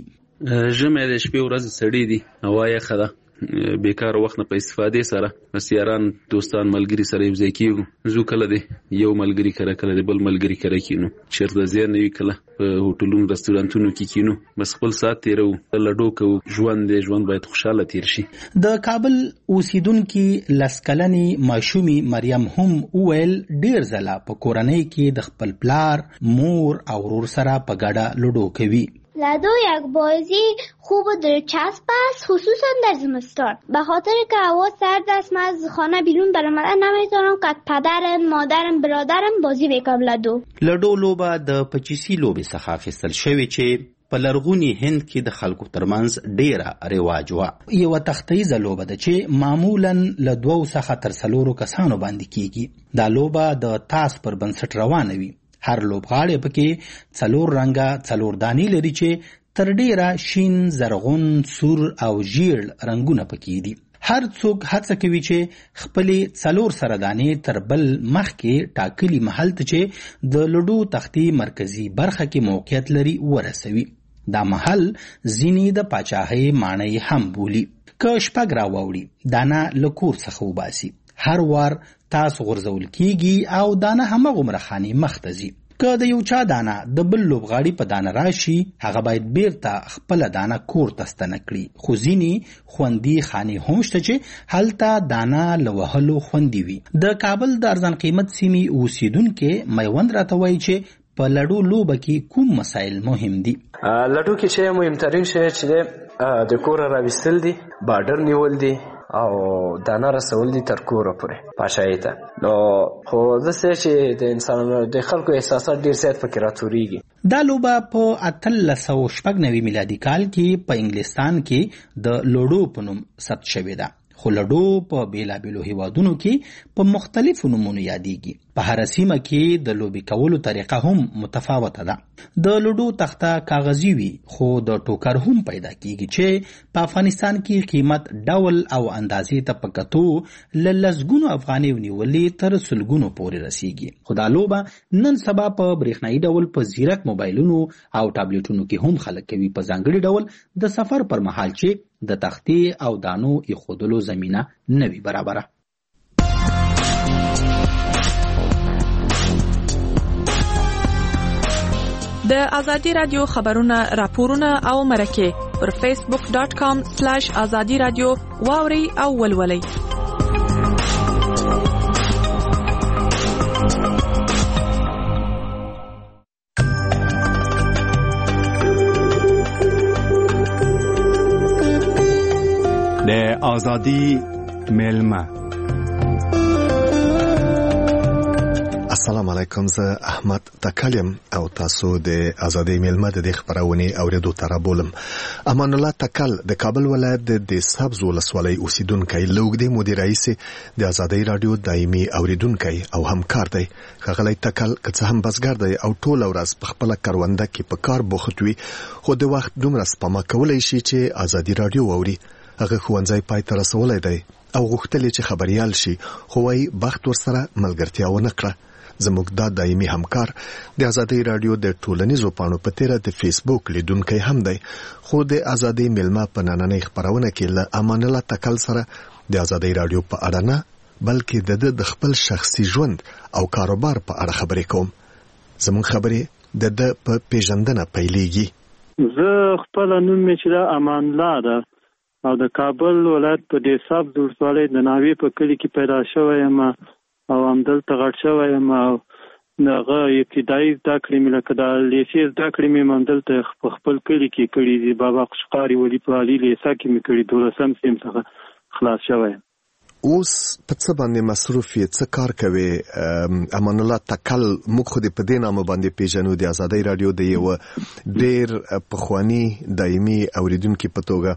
ژمی د شپې ورځې سړې دي، هوا یخه ده، بیکار وخت نه په استفادې سره سیاران دوستان ملګري سره یو ځای کېږو. زو کله دی یو ملګري کره کله دی بل ملګري کره کینو، چېرته ځای نه وي کله په هوټلونو رستورانتونو کې کینو، بس خپل ساعت تېروو، لډو کوو. ژوند دی، ژوند باید خوشحاله تېر شي. د کابل اوسیدونکي لس کلنې ماشومې مریم هم وویل ډیر ځله په کورنۍ کې د خپل پلار، مور او ورور سره په ګډه لوډو کوي. لدو یک بازی خوب و دلچسب است، خصوصا در زمستان، به خاطر که هوا سرد است. من از خانه بیرون برآمدن نمیتونم که پدرم، مادرم، برادرم بازی بکنم. لدو لډو لوبه د پچیسی لوبې څخه اخیستل شوې چې په لرغوني هند کې د خلکو ترمنځ ډیره رواج وه. یوه تختیزه لوبه ده چې معمولا له دوو څخه تر څلورو کسانو باندې کیږي. دا لوبه د تاس پر بنسټ روانه وي. هر لوبغاړی پکې څلور رنګه څلور دانی لري چې تر ډیره شین، زرغون، سور او ژیړ رنګونه پکې دي. هر څوک هڅه کوي چې خپلې څلور سره دانې تر بل مخکې ټاکلي محل ته چې د لوډو تختې مرکزي برخه کې موقعیت لري ورسوي. دا محل ځینې د پاچاهۍ ماڼۍ هم بولي. که شپږ راواوړي دانه له کور څخه وباسي، هر وار تاسو غورځول کیږي او دانه هماغومره خانې مخته ځي. که د یو چا دانه د بل لوبغاړي په دانه راشي هغه باید بیرته خپله دانه کور ته ستنه کړي. خو ځینې خوندي خانې هم شته چې هلته دانه له وهلو خوندي وي. د کابل د ارزان قیمت سیمې اوسیدونکي میوند راته وایي چې په لډو لوبه کې کوم مسایل مهم دي. لډو کې چې مهمترین شی چې د کوره راویستل دي، بارډر نیول دي او دانه رسول دي تر کوره پورې پاشایي ته. نو خو داسې چې د انسانانو د خلکو احساسات ډیر زیات پکې راټولیږي. دا لوبه په اتلس سوه شپږ نوي میلادي کال کې په انګلستان کې د لوډو په نوم ثبت شوې ده. خو لډو په بیلابیلو هیوادونو کې په مختلفو نومونو یادېږي. په هر سیمه کې د لوبي کولو طریقه هم متفاوته ده. د لوډو تخته کاغذي وي خو د ټوکر هم پیدا کیږي چې په افغانستان کې قیمت ډول او اندازې ته په کتو له لسګونو افغانۍ ونیولې تر سلګونو پورې رسیږي. خو دا لوبه نن سبا په برېښنایي ډول په زیرک موبایلونو او ټابلیټونو کې هم خلک کوي په ځانګړي ډول د سفر پر مهال چې د تختې او دانو ایښودلو زمینه نه وي برابره. د ازادي رادیو خبرونه راپورونه او مرکه پر فیسبوک ډاٹ کام سلیش ازادي رادیو واوري او ولولي. د ازادي ملما. السلام علیکم، زه احمد تکلم او تاسو د ازادي ملما د خبرونه اوریدو ته رابولم. امان الله تکل د کابل ولایت د سبز ولسوالۍ اوسیدونکی لوګدي مدیر رئیس د ازادي رادیو دایمي اوریدونکی او همکار دی. خغلی تکل که هم بسګر دی او ټول ورځ په خپل کرونده کې په کار بوخت وي، خو د وخت دومره سپما کولای شي چې ازادي رادیو اوري. هغه خوانځي پای ته رسولای دی او غوښتل چې خبريال شي، خو وايي بخت ورسره ملګرتیا ونه کړه. زموږ د دایمي همکار د ازادي رادیو د ټولنیزو پاڼو په تیره د فیسبوک لیدونکي هم دی، خو د ازادي ملما په نننۍ خبرونه کې له امان الله تکل سره د ازادي رادیو په اړه نه بلکې د خپل شخصي ژوند او کاروبار په اړه خبرې کوم. زموږ خبرې د د په پیژندنه پیلېږي. زه خپل نوم مې چې امان الله ده او د کابل ولایت په دې سبز ولسوالۍ د ناوې په کلی کې پیدا شوی یم او همدلته غټ شوی یم. او هغه ابتدایي زده کړې مې لکه د لیسې زده کړې مې همدلته په خپل کلي کې کړي دي. بابا قشقاري ولي په علي لیسه کې مې کړي، دولسم صنف څخه خلاص شوی یم. اوس په څه باندې مصروف یې، څه کار کوي؟ امان الله تکل موږ خو دې په دې نامه باندې پیژنو د ازادي رادیو د یو ډېر پخواني دایمي اوریدونکي په توګه.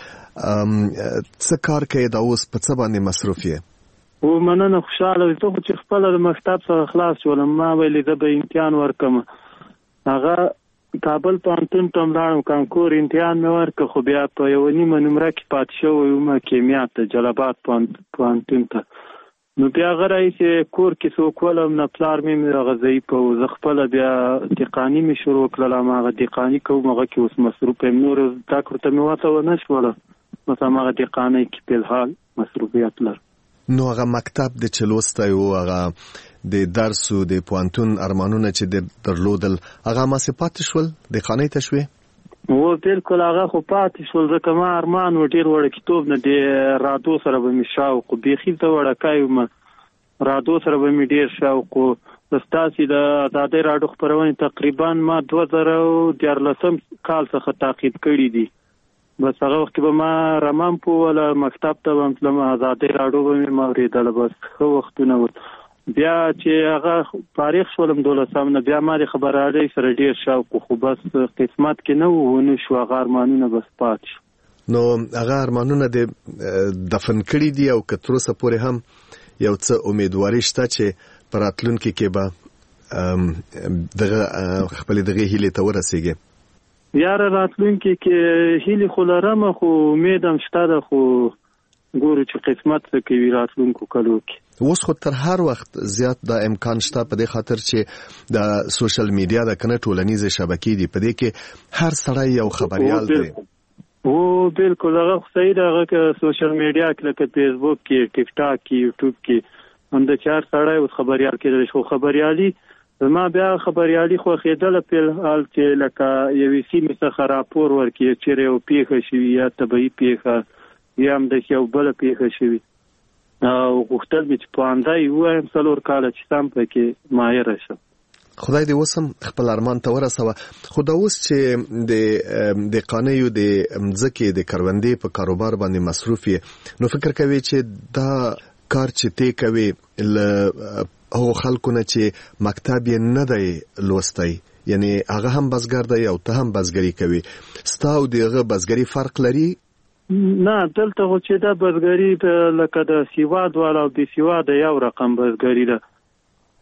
څه کار کوي دا اوس په څه باندې مصروف یې؟ و مننه، خوشاله یم. ته چې خپل د مکتب څخه خلاص شولم، ما ویلې زه به امتحان ورکم. هغه کابل پوهنتون ته لاړم، کانکور امتحان مې ورکړ، خو بیا په یو نیمه نمره کې پاتې شوی وم کیمیا ته، جلال آباد پوهنتون ته. نو بیا هغه راهیسې کور کې څوک ولم نه، پلار مې هغه ضعیفه و. زه خپله بیا دقاني مې شروع کړله، هماغه دقاني کوم، هغه کې اوس مصروف یم. نور زده کړو ته مې وته ونه شوله، بس هماغه دقانۍ کې فلحال مصروفیت لرم. نو هغه مکتب د چلوستی و، هغه د درسو د پوهنتون ارمانونه چې د درلودل هغه ماسې پاتې شول، د خانې ته شوې؟ و بالکل هغه خو پاتې شول، ځکه ما ارمان و ډېر وړکتوب نه د رادو سره به مې شوق و، بیخي زه وړکی وم، رادو سره به مې ډېر شوق و. ستاسې د ازادۍ راډیو خپرونې تقریبا ما دوه زره دیارلسم کال څخه تعقیب کړي دي. بس هغه وخت به ما رمام پوله، مکتب ته به تلم، ازادۍ راډیو به مې اورېدله. بس ښه وختونه ول. بیا چې هغه فارغ شولم دولسم نه، بیا ما د خبريالۍ سره ډېر شوق و، خو بس قسمت کې نه و، ونه شو هغه ارمانونه، بس پاتې شو. نو هغه ارمانونه د دفن کړي دي او که تر اوسه پورې هم یو څه امیدواري شته چې په راتلونکي کې به دغه خپلې دغې هیلې ته ورسېږي؟ یاره راتلونکي کې هیلې خو لرم، خو امید هم شته ده، خو ګورو چې قسمت څه کوي راتلونکو کلو کې. اوس خو تر هر وخت زیات دا امکان شته په دې خاطر چې د سوشل میډیا د کنه ټولنیزې شبکې دي، په دې کې هر سړی یو خبريال دی. او بالکل هغه صحیح ده، هغه که سوشل میډیا کې لکه فیسبوک کې، ټیک ټاک کې، یوټیوب کې هم د چار سړی اوس خبريال کېدلی شي. خو خبريالي ما بیا خبريالي خو خېدله په حال چې لکه یوې سیمې څخه راپور ورکړي چې یو پیښه شوي یا طبیعي پیښه یا هم د یو بله پیښه شوي، او غوښتل مې چې پوهنځی ووایم څلور کاله چې سم پکې ماهره شم. خدای دې اوس هم خپل ارمان ته ورسوه. خو دا اوس چې د د قانیو د مځکې د کروندې په کاروبار باندې مصروف یې، نو فکر کوي چې دا کار چې تی کوي له هغو خلکو نه چې مکتب یې نه دی لوستی، یعنی هغه هم بزګر دی او ته هم بزګري کوي، ستا او د هغه بزګري فرق لري؟ نه، دلته خو چې دا بزګري لکه د سیواد والا او بې سیواده یو رقم بزګري ده.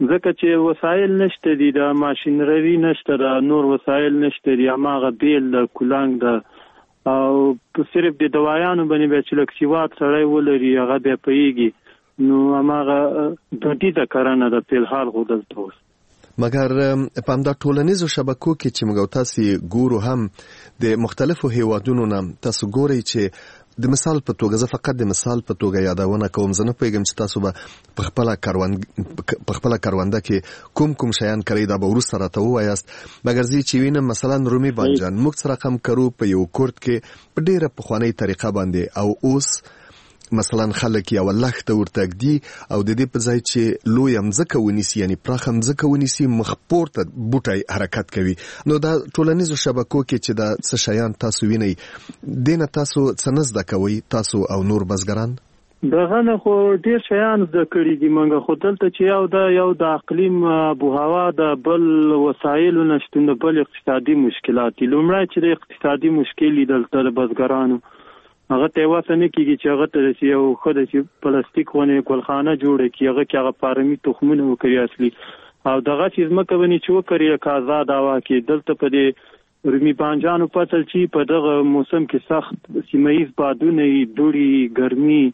ځکه چې وسایل نشته دي، د ماشینري نشته، د نور وسایل نشته دي، هماغه بیل د کولانګ د او صرف د دوايانو باندې به چې لږ سیواد سړی ولري هغه بیا پوهېږي، نو هماغه دودیزه کرنه ده فلحال خو دلته اوس. مګر په همدا ټولنیزو شبکو کې چې موږ تاسو ګورو هم د مختلفو هیوادونو نه تاسو ګورئ چې د مثال په توګه، زه فقط د مثال په توګه یادونه کوم، زه نه پوهېږم چې تاسو به په خپله کروند په خپله کرونده کې کوم کوم شیان کرئ، دا به وروسته راته ووایاست. مګر زه چې وینم مثلا رومي بانجان موږ سره هم کرو په یو کورت کې په ډېره پخوانۍ طریقه باندې، او اوس مثلا خلک یو لښته ورته ږدي او د دې په ځای چې لویه مځکه ونیسي، یعنی پراخه مځکه ونیسي، مخ پورته بوټی حرکت کوي. نو دا ټولنیزو شبکو کې چې دا څه شیان تاسو وینئ، دې نه تاسو څه نه زده کوئ تاسو او نور بزګران؟ دغه نه خو ډېر شیان زده کړي دي موږ، خو دلته چې یو د یو د اقلیم آبوهوا د بل وسایلو نشتون د بل اقتصادي مشکلات دي. لومړی چې د اقتصادي مشکل دلته د بزګرانو هغه ته واسه نه کیږي چې هغه ته یو خود چې پلاستیک ونه ګلخانه جوړه کی، هغه کې هغه فارمي تخمونه وکړي اصلي، او دغه چې مکه ونی چې وکړي کازاد هوا کې دلته په دې رومي بانجانو پتل چې په دغه موسم کې سخت سیمایي بادونه دوړي ګرمي،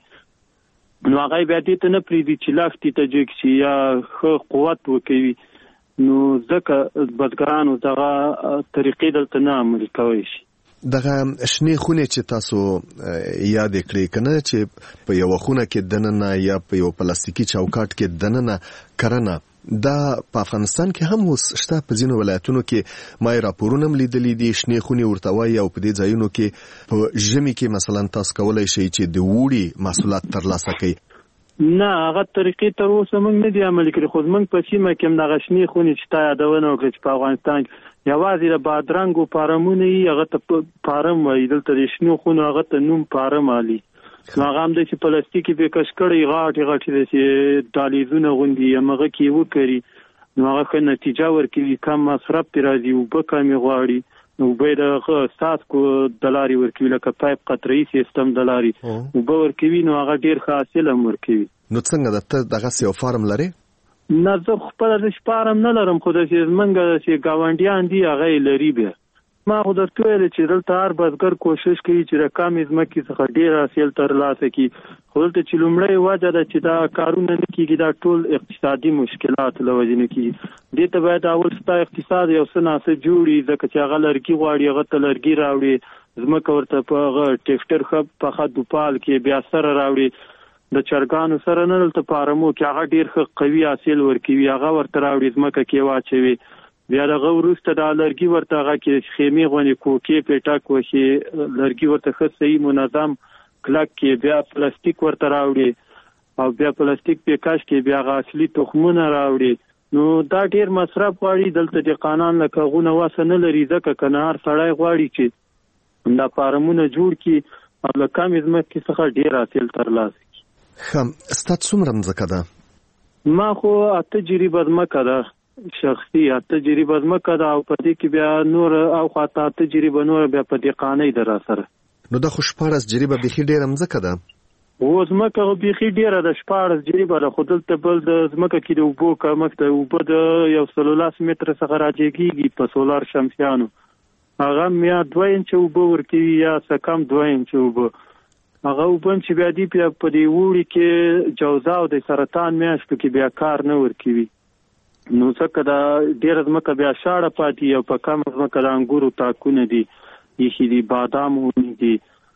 نو هغه بیا دې ته نه پریدي چې لافتي ته جګ شي یا خو قوت وکوي، نو ځکه بزګرانو دغه طریقې دلته نه عملي کوي شي. دغه شنې خونې چې تاسو یاد کړئ کنه چې په یو خونه کې دننه یا په یو پلاستیکي چوکاټ کې دننه کرنه، دا په افغانستان کې هم اوس شته. په ځینو ولایتونو کې ما راپورونه لیدلي دي شنې خونې ورته وایي، او په دې ځایونو کې په ژمي کې مثلا تاسو کولی شئ چې د وړي محصولات ترلاسه کړئ. نه هغه طریقې تر اوسه موږ نه دي عملي کړي، خو موږ په سیمه کې هم دغه شنې خونې چې تا یادونه وکړه چې په افغانستان کې یوازې د بادرنګو فارمونه یي، هغه ته فارم وایي، دلته د شنو خونو هغه ته نوم فارم علي. نو هغه هم د چې پلاستیکي به کش کړی غاټې غاټې د چې دالیزونه غوندي هغه کې وکړي، نو هغه ښه نتیجه ورکوي، کم مصرف پرې راځي، اوبه کمې غواړي، نو اوبه یې د څاڅکو د لارې ورکوي، لکه پایپ قطره‌ایي سیستم د لارې اوبه ورکوي، نو هغه ډېر ښه حاصل هم ورکوي. نو څنګه د ته دغسې یو فارم لرې؟ نه زه خپله د فارم نه لرم، خو داسې زمونږ چې ګاونډیان دي هغه یې لري. بیا ما خو درته ویل چې دلته هر بزګر کوشش کوي چې د کمې ځمکې څخه ډېر حاصل ترلاسه کړي، خو دلته چې لومړی وجه ده چې دا کارونه نه کېږي، دا ټول اقتصادي مشکلات له وجې نه کېږي. دې ته باید اول ستا اقتصاد یو څه ناسه جوړي، ځکه چې هغه لرګي غواړي، هغه ته لرګي راوړي، ځمکه ورته په هغه ټیکټر ښه پخه دوپال کې بیا سره راوړي، د چرګانو سره نه دلته فارمو کې هغه ډېر ښه قوي حاصل ورکوي، هغه ورته راوړي ځمکه کې واچوي، بیا دغه وروسته دا لرګي ورته هغه کې خیمې غوندې کوکې پیټک وشي، لرګي ورته ښه صحیح منظم کلک کې، بیا پلاستیک ورته راوړي، او بیا پلاستیک پیکاش کې بیا هغه اصلي تخمونه راوړي. نو دا ډېر مصرف غواړي، دلته دهقانان له هغونه وسه نه لري، ځکه که نه هر سړی غواړي چې دا فارمونه جوړ کړي او له کمې ځمکې څخه ډېر حاصل ترلاسه کړي. ښه، ستا څومره مځکه ده؟ ما خو اته جریبه ځمکه ده، شخصي اته جریبه ځمکه ده، او په دې کې بیا نور او خواته اته جریبه نور بیا په دهقانۍ ده را سره. نو دا خو شپاړس جریبه بیخي ډېره مځکه ده. و ځمکه خو بیخي ډېره ده، شپاړس جریبه ده، خو دلته بل د ځمکه کې د اوبو کمښت ده، اوبه د یو سل لس متره څخه راجګېږي په سولار شمسیانو، هغه یا دوه انچه اوبه ورکوي یا څه کم دوه انچه اوبه، هغه اوبه چې بیا دي بیا په دې وړي کې جوزا او د سرطان میاشتو کې بیا کار نه ورکوي، نو ځکه دا ډېره ځمکه بیا شاړه پاتې، او په کمه ځمکه د انګورو تاکونه دي ایښي دي، بادام ونې دي،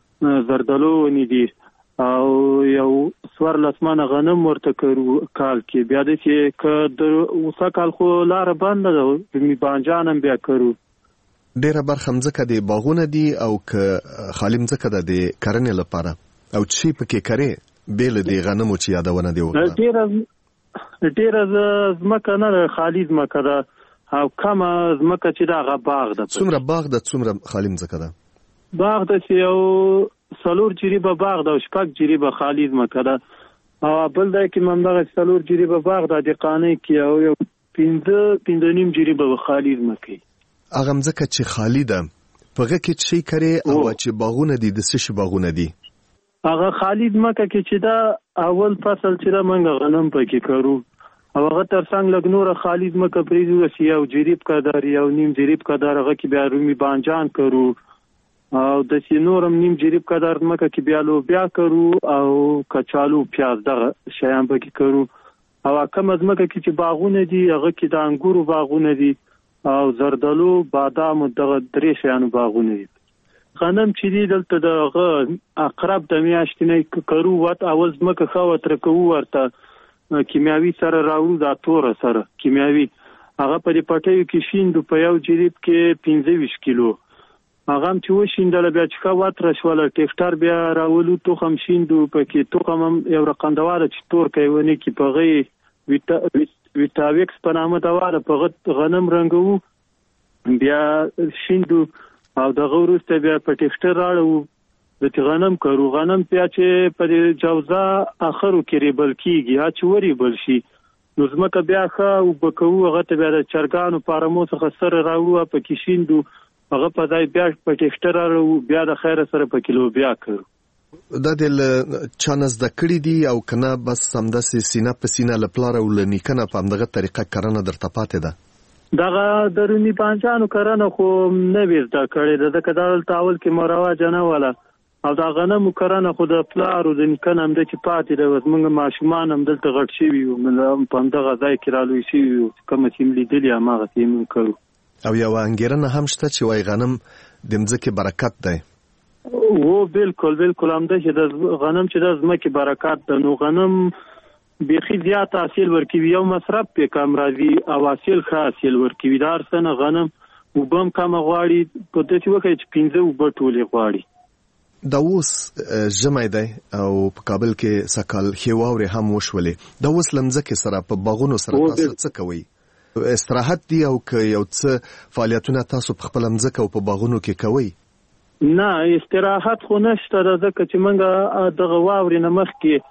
زردالو ونې دي، او یو څوارلس منه غنم ورته کرو کال کې، بیا دی چې که د اوسه کال خو لاره بنده ده، رومي بانجان هم بیا کرو. ډیره برخه مځکه د باغونه دي او که خالي مځکه ده د کرنې لپاره، او چې پکې کرې بیل د غنمو چې یادونه دی وکړه؟ ډیره ډیره ځمکه نه ده، خالي ځمکه ده، او کمه ځمکه چې ده هغه باغ ده. څومره باغ ده څومره خالي مځکه ده؟ باغ ده چې یو څلور جریبه باغ ده او شپږ جریبه خالي ځمکه ده، او بل ځای کې همدغه څلور جریبه باغ ده دهقانۍ کې، او یو پنځه پنځه نیم جریبه خالي ځمکه. هغه مځکه چې خالی ده په هغه کې څه کرې او چې باغونه دي د څه شي باغونه دي؟ هغه خالي ځمکه کې چې دا اول فصل چې دا موږ غنم پکې کرو، او هغه ترڅنګ لږ نور خالي ځمکه پرېږدو چې یو جریب قدر یو نیم جریب قدر هغه کې بیا رومي بانجان کرو او داسې نور هم نیم جریب قدر ځمکه کې بیا لوبیا کرو او کچالو پیاز دغه شیان پکې کرو. او کومه ځمکه کې چې باغونه دي هغه کې د انګورو باغونه دي او زردالو بادام دغه درې شیانو باغونه دي. غنم چې دی دلته دغه اقرب د میاشتې نه کرو وت اول ځمکه ښه وترکو ورته کیمیاوي سره راوړو دا توره سره کیمیاوي هغه په دې پټیو کې شیندو په یو جریب کې پنځه ویشت کیلو هغه هم چې وشیندله بیا چې ښه وتره شوله ټیکټر بیا راولو تخم شیندو پکې تخم هم یو رقندواله چې تور کوي ونه کې په هغې ویټاویکس په نامه دواله په هغه غنم رنګوو بیا شیندو او دغه وروسته بیا په ټیکټر راړو د غنم کرو. غنم بیا چې په دې جوزا اخرو کې ریبل کیږي ها چې وریبل شي نو ځمکه بیا ښه اوبه کوو هغه ته بیا د چرګانو فارمو څخه سره راوړو پکې شیندو هغه په ځای بیا په ټیکټر راړو بیا د خیره سره په کیلو بیا کرو. دا د چانس د کړی دی او کنه بس سمدسي سینه په سینه لپاره ولنی کنه په همدغه طریقه کرنه درته پاتې ده. دغه درونی پانچانو کرنه خو نه ویزدا کړی ده ځکه دا تاول کې مرواج نه ولا او دا غنمو کرنه خو د پلارو د کنه هم د چې پاتې ده موږ ماشومان هم دلته غټ شي وي په همدغه ځای کې رالوي شي کوم چې لیدلی هغه تیم کړو. او یو انګیرنه هم شته چې وای غنم د مځکه برکت دی. او بالکل بالکل هم ده چې د غنم چې د ځمکې برکت ده نو غنم بیخي زیات حاصل ورکوي یو مصرف په کم راځي او حاصل ښه حاصل ورکوي دا ارسنه غنم وبم کم غواړي په دې وخت کې پنځه وب ټولې غواړي. دا اوس جمع دی او په کابل کې سکال خواوري هم وشولې دا اوس لمځکه سره په باغونو سره تاسو څه کوي استراحت دی او که یو څه فعالیتونه تاسو په خپل مځکه او په باغونو کې کوي؟ نه استراحت خو نشته ځکه چې موږ دغه واوري نه مخکې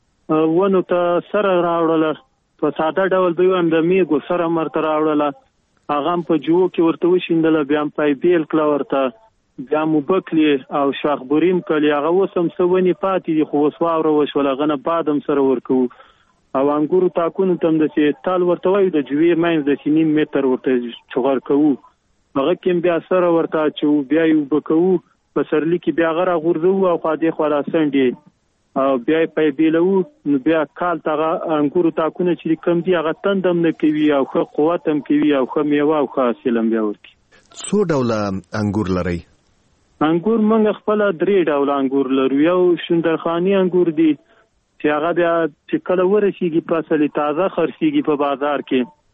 ونو ته سره راوړله په ساده ډول به ویم د میږو سره مرته راوړله هغه هم په جوو کې ورته وشیندله بیا هم پایبیل کړه ورته بیا مو بکلې او شاخبوریم کړلې هغه اوس هم څه ونې پاتې دي خو اوس واوره وشوله هغه نه باد هم سره ورکوو او انګورو تاکونو ته هم داسې تال ورته وایو د جوې منځ داسې نیم متر ورته چغر کوو هغه کې بیا سره ورته اچوو بیا یې اوبه کوو په سرلي کې بیا هغه راغورځوو او خوا دې خوا راسنډې او بیا یې پیبیلوو نو بیا کال ته هغه انګورو تاکونه چې کم دي هغه تند هم نه کوي او ښه قوت هم کوي او ښه میوه او ښه حاصل هم بیا ورکوي. څو ډوله انګور لرئ؟ انګور موږ خپله درې ډوله انګور لرو. یو شندرخاني انګور دي چې هغه بیا چې کله ورسیږي فصل تازه خرڅیږي په بازار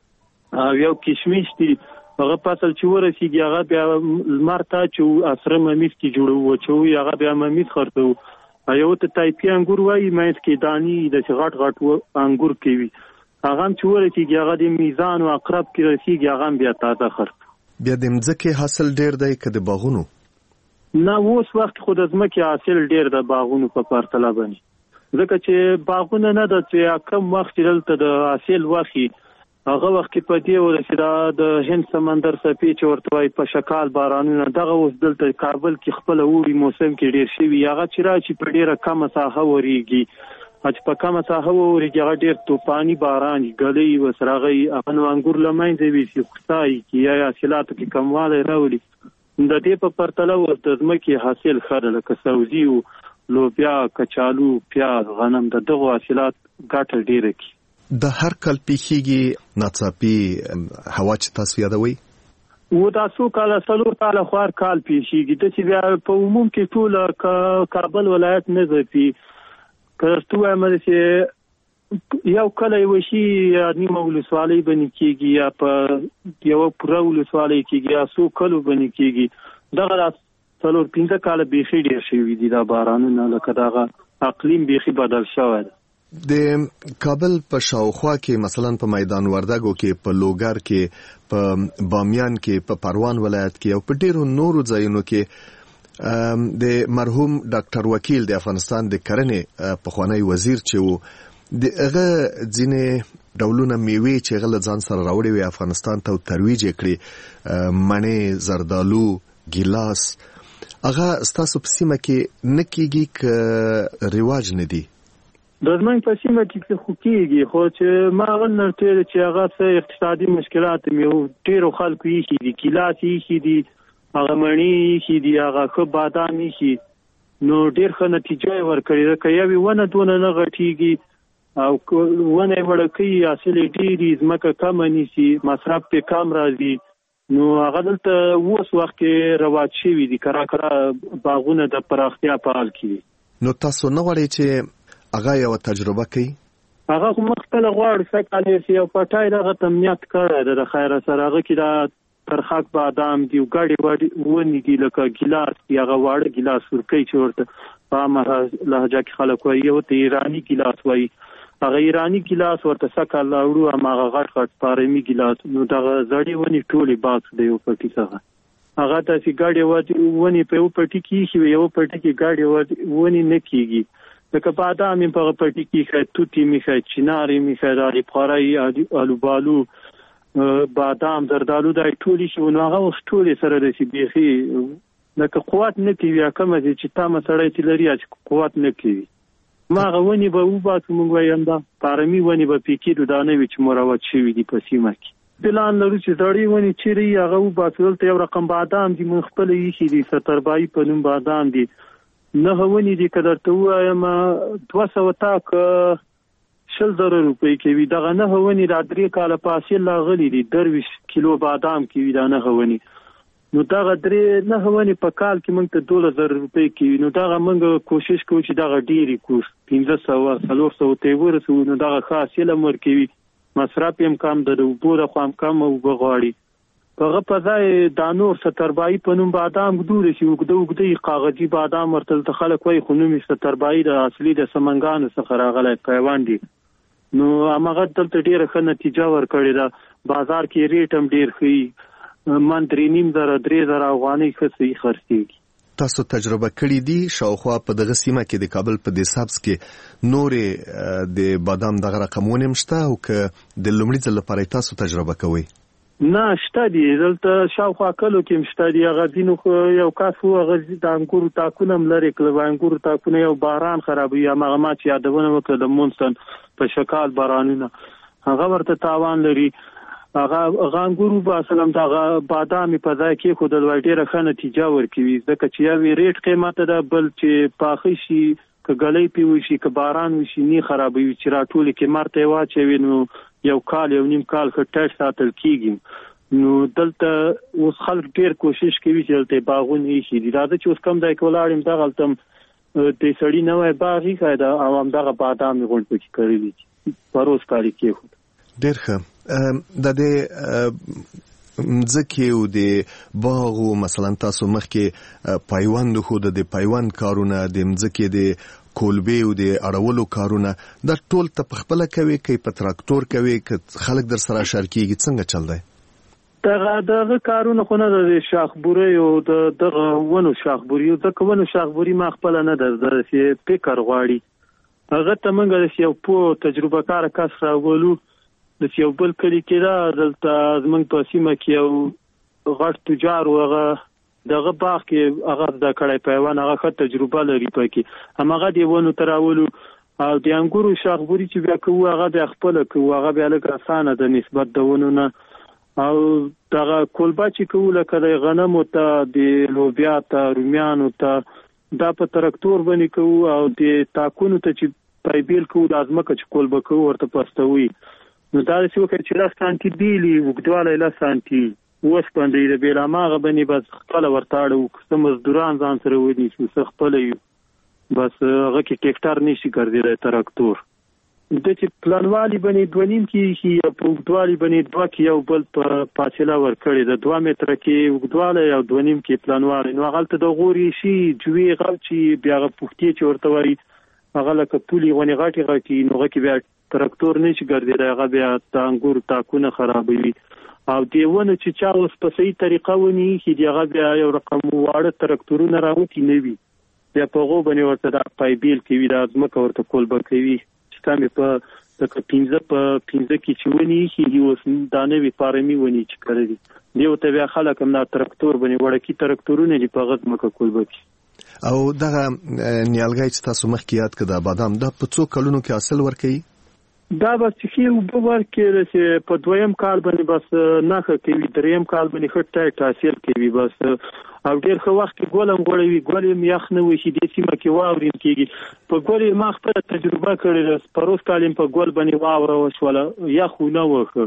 کې او یو کشمیش دي هغه فصل چې ورسیږي هغه بیا لمر ته چې اسره ممیز کې جوړوو چې هغه بیا ممیز خرڅوو. یو ته تایپي انګور وایي منځ کې دانی د چې غټ غټ انګور کوي هغه هم چې ورسیږي هغه د میزان او اقرب کې رسیږي هغه هم بیا تازه خرڅ. بیا د مځکې حاصل ډیر دی که د باغونو؟ نه اوس وخت خو د ځمکې حاصل ډیر د باغونو په پرتله باندې ځکه چې باغونه نه ده چې کم وخت دلته د حاصل وخی هغه وخت کې په دې ورسېده د هند سمندر څپې چې ورته وایي په شکال بارانونه دغه اوس دلته کابل کې خپله اوړي موسم کې ډېر شوي هغه چې راشي په ډېره کمه ساحه ورېږي چې په کمه ساحه ورېږي هغه ډېر طوفاني باران ګلۍ ورسره هغه هغه نو انګور له منځه ویسي خدای کې یا حاصلاتو کې کموالی راولي د دې په پرتله ورته ځمکې حاصل ښه ده لکه سبزي و لوبیا کچالو پیاز غنم د دغو حاصلات ګټه ډېره کړي. د هر کال پیښیږي ناڅاپي هوا چې تاسو یادوي؟ و دا څو کاله څلور کاله خو هر کال پیښیږي داسې بیا په عموم کې ټوله کابل ولایت نه ځپي که درته ووایم چې یو کله یوه شي یا نیمه ولسوالۍ بنې کېږي یا په یوه پوره ولسوالۍ کېږي یا څو کلو بنې کېږي دغه دا څلور پنځه کاله بیخي ډېر شوي دي دا بارانونه لکه دغه اقلیم بیخي بدل شوی ده. د کابل په شاوخوا کې مثلا په میدان وردګو کې په لوګر کې په بامیان کې په پروان ولایت کې او په ډیرو نورو ځایونو کې د مرحوم ډاکټر وکیل د افغانستان د کرنې پخوانی وزیر چې وو دغه ځینې ډولونه میوه چې غل ځان سره راوړي وي افغانستان ته ترویج کړي مڼې زردالو ګیلاس هغه ستاسو په سیمه کې نکېږي ک رواج نه دي؟ د زمونږ په سیمه کې خو کېږي، خو چې ما هغه نرتېره چې هغه څه اقتصادي مشکلات مې و، ډېرو خلکو ایښي دي، ګیلاس ایښي دي، هغه مڼې ایښي دي، هغه ښه بادام ایښي، نو ډېر ښه نتیجه یې ورکړې ده. که یوې ونه دونه نه غټېږي او ونه یې وړه کوي، حاصل یې ډېر ځمکه کمه نیسي، مصرف پرې کم راځي، نو هغه دلته اوس وخت کې رواج شوي دي، کرا کرا باغونه د پراختیا په حال کې دي. نو تاسو نه غواړئ چې هغه یو تجربه کوي؟ هغه خو موږ خپله غواړو سږکال یې یو پټی دغه ته نیت کړی ده د خیره سره، هغه کې دا ترخک بادام دي، ګډې وډې ونې دي، لکه ګیلاس دي، هغه واړه ګیلاس ورکوي چې ورته په عامه لهجه کې خلک وایي، یو ته ایراني ګیلاس وایي، هغه ایراني ګیلاس ورته سږکال راوړو، هماغه غټ غټ پارمي ګیلاس، نو دغه زړې ونې ټولې باس د یو پټي څخه، هغه داسې ګډې ونې په یو پټي کې ایښي وي، یو پټي کې ګډې ونې نه کېږي، لکه بادام یې په هغه پټي کې ایښی، توت یې ایښی، چنار یې ایښی، دا بخارۍ، الوبالو، بادام، زردالو، دا ټول ایښي، نو هغه اوس ټولې سره داسې بیخي لکه قوت نه کوي، کومه دی چې تامه سړی چې لري چې قوت نه کوي. ما هغه ونې به وباسو، موږ وایم دا پارمي ونې به پې کېدو، دا نه وي چې مروج شوي دي په سیمه کې. پلان لرو چې زړې ونې چیرې هغه وباسو. دلته یو رقم بادام دي، موږ خپله ایښي دي، ستربایي په نوم بادام دي، نهه ونې دي، که درته ووایم دوه سوه تاک شل زره روپۍ کوي. دغه نهه ونې را درې کاله په حاصل راغلي دي، درویشت کیلو بادام کوي دا نهه ونې، نو دغه درې نهه ونې په کال کې موږ ته دولس زره روپۍ کوي. نو دغه موږ کوشش کوو چې دغه ډېرې کړو، پنځه سوه څلور سوو ته یې ورسوو، نو دغه ښه حاصل هم ورکوي، مصرف یې هم کم ده، د اوبو د خوا هم کم اوبه غواړي. په هغه په ځای دا نور ستربایي په نوم بادام ګدوره شي، اوږده اوږده کاغذي بادام ورته دلته خلک وایي، خو نوم یې ستربایي د اصلي د سمنګانو څخه راغلی پیوند دی، نو هماغه دلته ډېره ښه نتیجه ورکړې ده، بازار کې ریټ هم ډېر ښه، من درې نیم زره درې زره افغانۍ ښه صحیح خرڅېږي. تاسو تجربه کړې دي شاوخوا په دغه سیمه کې د کابل په دې سبز کې نورې د بادام دغه رقمونه هم شته، او که د لومړي ځل لپاره تاسو تجربه کوئ؟ نه شته دي، دلته شاوخوا کلو کې هم شته دي. هغه ځینو خو یو کس و، هغه د انګورو تاکونه هم لرې کړل، انګورو تاکونه یو باران خرابوي، هماغه ما چې یادونه وکړه د مونسون په شکال بارانونه، هغه ورته تاوان لري. هغه هغه انګورو به اصلا دغه بادام په ځای کې ښودل وای، ډېره ښه نتیجه ورکوي، ځکه چې یو ریټ قیمته ده، بل چې پاخه شي، که ګلۍ پې وشي، که باران وشي، نه خرابوي، چې راټولې کې مر ته یې واچوي، نو یو کال یو نیم کال ښه ټیټ ساتل کېږي. نو دلته اوس خلک ډېر کوشش کوي چې دلته باغونه ایښي دي. راځه چې اوس کوم ځای کې ولاړ یم، دغلته هم د سړي نوی باغ ایښی ده، او همدغه بادام مې غونډ پکې کړي دي، پروس کال یې کېښود. ډېر ښه. د دې مځکې او د باغو مثلا تاسو مخکې پیوند خو د پیوند کارونه، د مځکې د کولبې او د اړولو کارونه، دا ټول ته په خپله کوي که په تراکتور کوي، که خلک در سره شریکېږي، څنګه چل دی؟ دغه دغه کارونه خو نه ده، د شاخبورۍ او د دغه ونو شاخبوري، ځکه ونو شاخبوري ما خپله نه ده، داسې فکر غواړي. هغه ته موږ داسې یو پوه تجربه کاره کس راولو، داسې یو بل کلي کې ده، دلته زموږ په سیمه کې یو غټ تجار و، هغه دغه باغ کې هغه زده کړی پیوند، هغه ښه تجربه لري پکې، هماغه دې ونو ته راولو. او د انګورو شاخبوري چې بیا کوو، هغه بیا خپله کوو، هغه بیا لږ اسانه ده نسبت د ونو نه. او دغه کولبه چې کوو، لکه د غنمو ته، د لوبیا ته، رومیانو ته، دا په تراکتور باندې کوو. او د تاکونو ته چې پایبیل کوو، د ځمکه چې کولبه کوو ورته پستوي، نو دا داسې وکړي چې لس سانتي بیلي، اوږدوالی لس سانتي وسپنډوي، د بېل هماغه باندې بس خپله ورته اړوو، څه مزدوران ځان سره ونیسو، څه خپله یو، بس هغه کې ټیکټر نشي ګرځېدی تراکتور. د چې پلانوالي باندې دوه نیم کې ایښي، یا په اوږدوالي باندې دوه کې یو بل په فاصله ورکړې ده، دوه متره کې اوږدوالی او دوه نیم کې پلانوالي. نو هغلته د غورې شي، جوې غل چې بیا هغه پوښتې چې ورته وایي، هغه لکه پولې غونې غټې غټې، نو هغه کې بیا تراکتور نشي ګرځېدی، هغه بیا د انګورو تاکونه خرابوي. او دی ونه چې چا اوس په صحیح طریقه ونی کې دی، هغه بیا یو رقم واړه تراکتورونه راوتی نه وي، بیا په هغو باندې ورته دا پایبیل کوي، دا ځمکه ورته کولبه کوي، چې تا مې په لکه پنځه په پنځه کې چې ونی ایښي دي، اوس دا نوي فارمي ونې چې کړی دي، دې ورته بیا خلک هم دا تراکتور باندې وړکي تراکتورونه دي په هغه ځمکه کولبه کوي. او دغه نیالګي چې تاسو مخکې یاد کړه د بادام د په څو کلونو کې حاصل ورکړي؟ دا به چې وب ورکړي چې په دویم کال باندې بس نه کوي، دریم کال باندې خټه حاصل کوي بس، او ډیر ښه وخت کې ګولم غوړوي، ګولم یخ نه وي چې د سیمه کې واورین کېږي. په ګول ما خپل تجربه کړې ده، پروس کالم په ګول باندې واوره وشوله، یخ نه وخه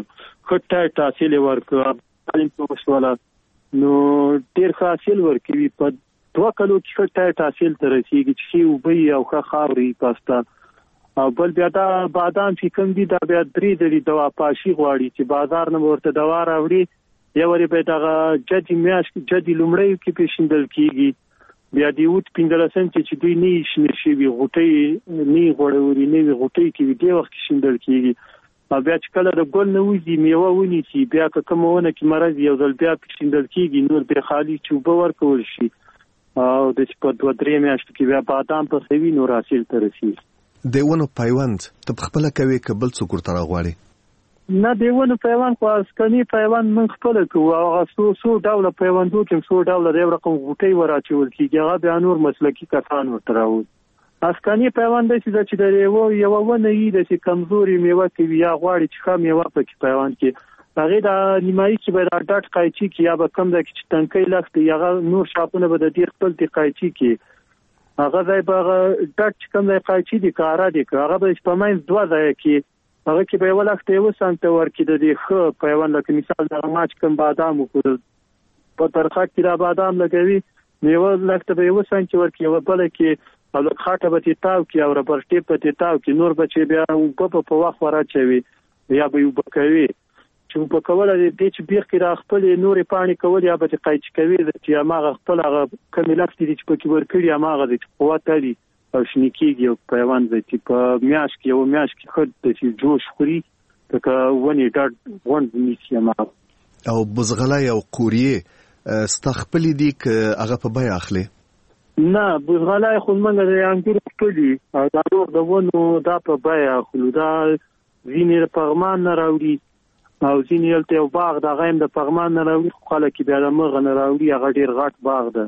خټه حاصل ورکړه کالم په وشوله، نو ډیر ښه حاصل ورکوي. په دوه کلو کې خټه حاصل تر رسیږي چې وبي او ښه خاوري پاستا. او بل بیا دا بادام چې کوم دي دا بیا درې درې دوا پاشي غواړي چې بازار نه ورته دوا راوړي، یا وری به دغه جدي میاش جدي لومړی کې پیښندل کیږي، بیا دی وټ پینځلسم چې دوی نه شنه شي وي غټي نه غوړوري نه غټي کې دی وخت شندل کیږي. او بیا چې کله د ګل نه وځي میوه ونی چې بیا کومونه کې مرز یو ځل بیا پیښندل کیږي، نور به خالی چوبه ورکول شي، او د په دوه درې میاشتو کې بیا بادام په سوي نور حاصل ترسي. دیونو پیوند ته خپل کوي کبل څوک تر غواړي؟ نه دیونو پیوند خو اسکنی پیوند من خپل کوو، هغه څو څو ډول پیوندو کې څو ډول د رقم غوټي وراچول کیږي، هغه به نور مسلکی کسان ورته راوړي. اسکنی پیوند چې چې د یو یو ونه یی د کمزوري میوه کوي یا غواړي چې خام میوه پکې پیوند کې هغه د نیمایي چې به د ډاټ قایچی کې یا به کم د چې تنکي لخت یا نور شاپونه به د دې خپل د قایچی کې هغه ځای به ډاټ کم د قایچی د کارا دی هغه به په ماین دوه ځای کې هغه کې به ولخت یو سنت ورکې د دې خ پیوند لکه مثال د ماچ کم بادام وکړ په ترخه کې را بادام لګوي میوه لکه به یو سنت ورکې یو بل کې او خاطه به تاو کې او ربر ټیپ په تاو کې نور بچي بیا په په وخت وراچوي یا به یو بکوي چې په کوله د چې بیخ کې را خپل نورې پانی کول یا به قایچ کوي چې ما خپل هغه کمیلات دي چې په کې ورکړي ما هغه د قوت لري او شنیکيږي او پیوند دي چې په میاش کې یو میاش کې خود د چې جوش خوري تکه ونی ډاټ وند نیسی ما او بزغلای او قوریه استخپل دي ک هغه په بیا اخلي؟ نه بزغلای خو منګه د انګور خپلي او دا نور د ونو دا په بیا اخلو، دا وینې پغمان نه راوړي او ځینې یلته یو باغ د غیم د پغمان نه راوړي، خو خلک بیا د مغه نه راوړي، هغه ډیر غټ باغ ده.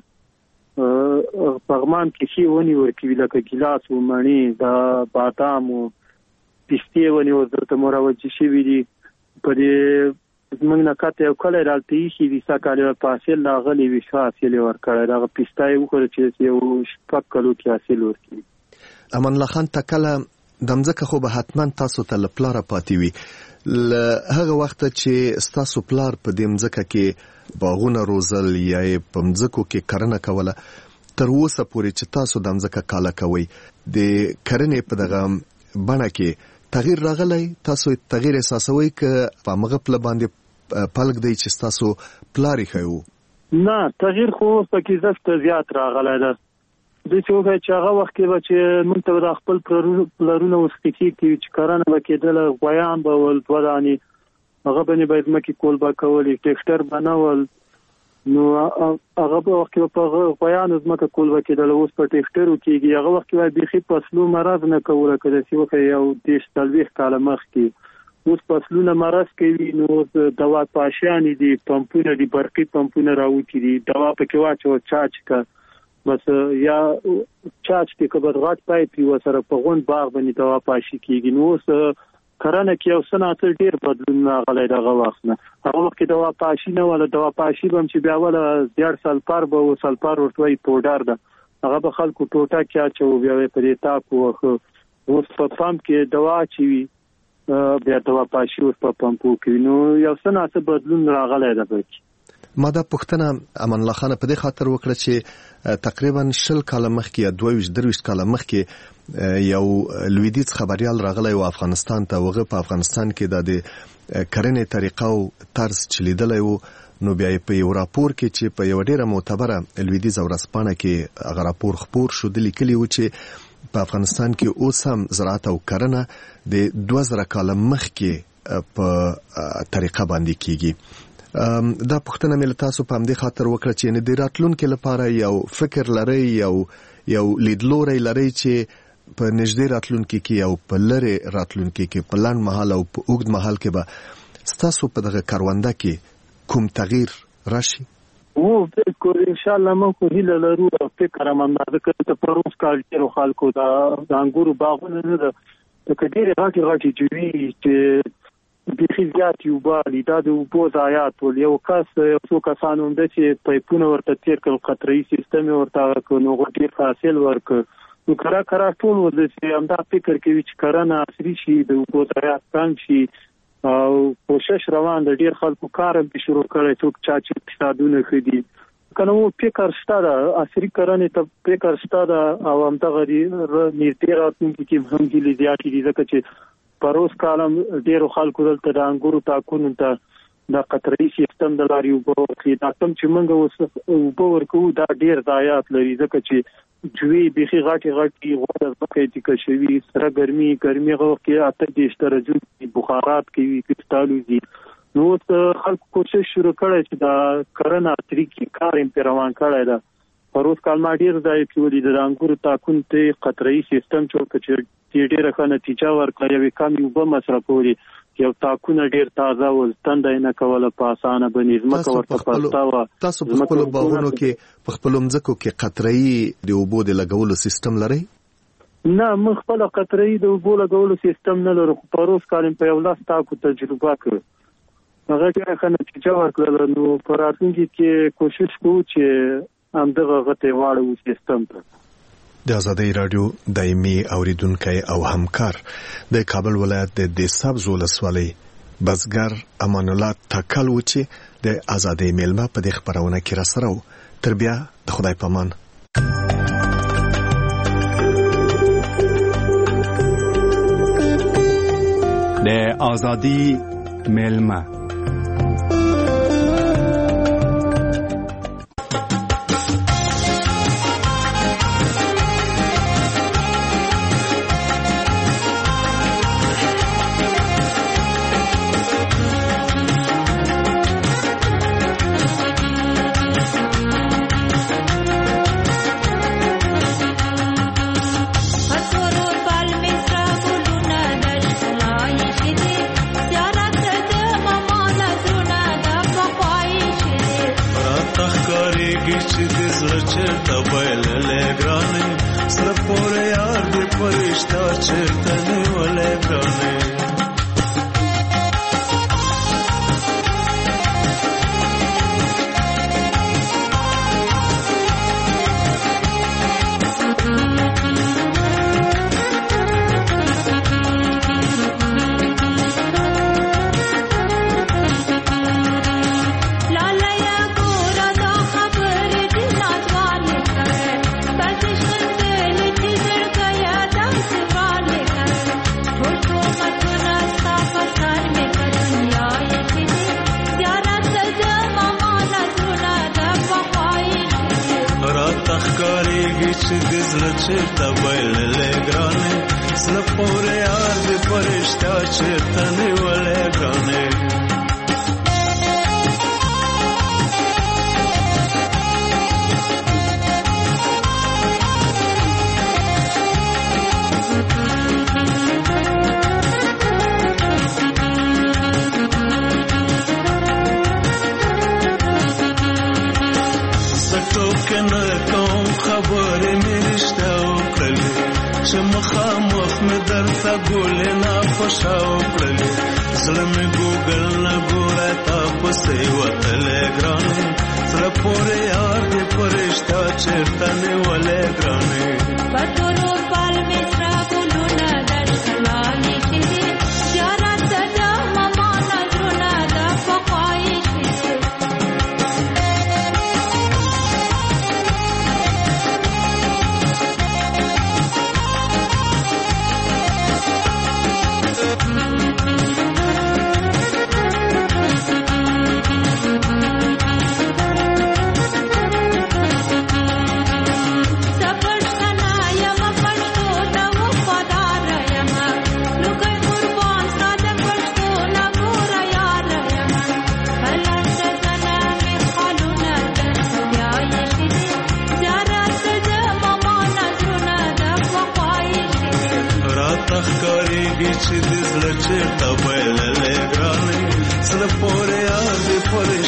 پغمان کې شي ونی ورکوي لکه ګلاس و مڼې د بادام او پستې ونی ورته مروجي شوي دي. په دې موږ نه کاته یو کله راځي چې د ساکاله په حاصل لاغلي وي حاصل ورکړي، دا پستای وکړي چې یو شپږ کلو کې حاصل ورکړي. امان الله خان تکله دمځکه خو به حتمان تاسو ته لپاره پاتې وي، هغه وخت چې ستاسو پلار په دې مځکه کې باغونه روزل یا په مځکو کې کرنه کوله، تر اوسه پورې چې تاسو د مځکه کاله کوي د کرنې په دغه بڼه کې تغییر راغلی؟ تاسو تغییر احساسوي که په مغه پل باندې پلک دی چې تاسو پلاری خو؟ نه تغییر خو پکې زفت زیات راغلی ده. د څه وخت چې هغه وخت کې چې موږ ته د خپل پلرونو وسکتی کې چې کرانه وکیدل غویان به ول ودانی هغه باندې باید مکه کول با کول ټیکټر بنول، نو هغه په وخت کې په غویان زمکه کول وکیدل اوس په ټیکټرو کېږي. هغه وخت کې بيخي فصلو مرض نه کوله کله چې وخت یو دیش تلويخ کاله مخ کې اوس فصلونه مرض کوي، نو دوا پاشان دي پمپونه دي برقي پمپونه راوتی دي دوا پکې واچو چاچ کا بس یا چاچ کې کبد غټ پایپ یو سره په غون باغ باندې دوا پاشي کېږي. نو اوس کرنه کې او صنعت ډیر بدلون راغلی دغه وخت نه. هغه وخت کې دوا پاشي نه ولا دوا پاشي بم چې بیا ولا زیات سلفر به او سلفر ورته پودر ده هغه به خلکو ټوټه کې اچو بیا په دې تاکو اوس په پمپ کې دوا چوي بیا دوا پاشي اوس په پمپو کې، نو یو صنعت بدلون راغلی ده. بچ ما دا پښتنه امان الله خان په دې خاطر وکړه چې تقریبا شل کاله مخکې یا دوه درويشت کاله مخکې یو لویدیز خبريال راغلی و افغانستان ته، وغه په افغانستان کې د کرنې طریقه او طرز چلیدلی و، نو بیا په یو راپور کې چې په یو ډیره معتبره لویدیز ورځپاڼه کې هغه راپور خپور شو د لیکلي و چې په افغانستان کې اوس هم زراعت او کرنه د دوه زره کاله مخکې په طریقه باندې کیږي. دا پښتنه مل تاسو په همدې خاطر وکړه چې نه د راتلونکو لپاره یو فکر لري، یو یو لیدلوري لري چې په نږدې راتلونکو کې او په لری راتلونکو کې په لاند محل او په اوږد محل کې به تاسو په دغه کارونده کې کوم تغییر راشي؟ وو بالکل ان شاء الله موږ خو هیله لرو او فکر هم اندازه کوي ته په روز کال ډېرو خلکو د د انګورو باغونه نه ده لکه ډېرې غټې غټې جوړې چې بیخي زیات یو بالي دا د اوبو ضایعات ول یو کس یو څو کسان هم ده چې پایپونه ورته تېر کړل قطرهیي سیستم یې ورته کړ نو هغه ډېر حاصل ورکړ نو کرا کرا ټول ورته چې همدا فکر کوي چې کرنه عصري شي د اوبو ضایعات کم شي او کوشش روان د ډېر خلکو کار هم شروع کړی څوک چا چې اقتصادونه ښه دي کنه وو فکر شته دا عصري کرنې ته فکر شته دا او همدغه نږدې راتلونکي کې هم هیلې زیاتې دي ځکه چې پروس کالم ډیرو خلکو دلته د انګورو تاکونو ته د قطرهیي سیستم د لارې اوبه ورکړي دا کوم چې موږ اوس اوبه ورکوو دا ډیر ضایعات لري ځکه چې جوې بیخي غټې غټې غوړه ځمکه یې تیکه شوي سره ګرمي ګرمي هغه وخت کې اته دېرش درجو بخارات کوي کریسټال وځي نو اوس خلکو کوشش شروع کړی چې دا کرنه عصري کې کار یې پرې روان کړی ده پروس کال ما ډیر ځای کې ولید د انګورو تاکون ته قطرهیي سیستم جوړ کړ چې ډیره ښه نتیجه ورکړه یوې کمې اوبه مصرفولې یو تاکونه ډیر تازه ول تنده یې نه کوله په اسانه باندې ځمکه ورته پسته وه تاسو په خپلو باغونو کې په خپلو مځکو کې قطرهیي د اوبو د لګولو سیستم لرئ نه موږ خپله قطرهیي د اوبو لګولو سیستم نه لرو خو پروس کال په یو لاس تاکو تجربه کړو هغه ډیره ښه نتیجه ورکړله نو په راتلونکي کې کوشش کوو چې همدغه غته واړو سیستم ته د آزادۍ رادیو دایمي اوریدونکي او همکار د کابل ولایت د دیسابز ولسوالۍ بزګر امان الله تکل و چې د آزادۍ میلمه په دې خبرونه کې را سره و تر بیا د خدای پامان د آزادۍ میلمه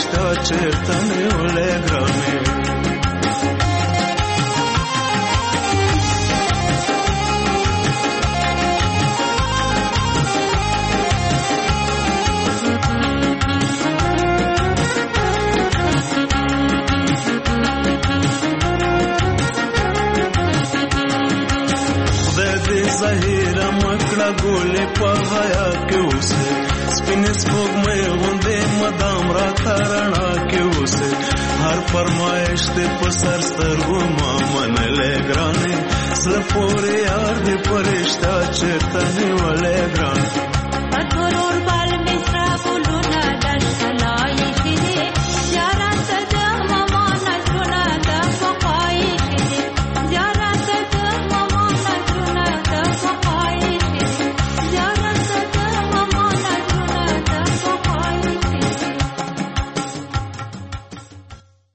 پرشتہ چیرته نیولې ګرانې ظاهره مکړه ګولې په حیا کې اوسه سپین سپوږمۍ غوندې مدام را ترنا کې اوسه هر فرمایش ته په سر سترګو ما منلې ګرانې زړه پورې یار دې پرشتہ چیرته نیولې ګرانې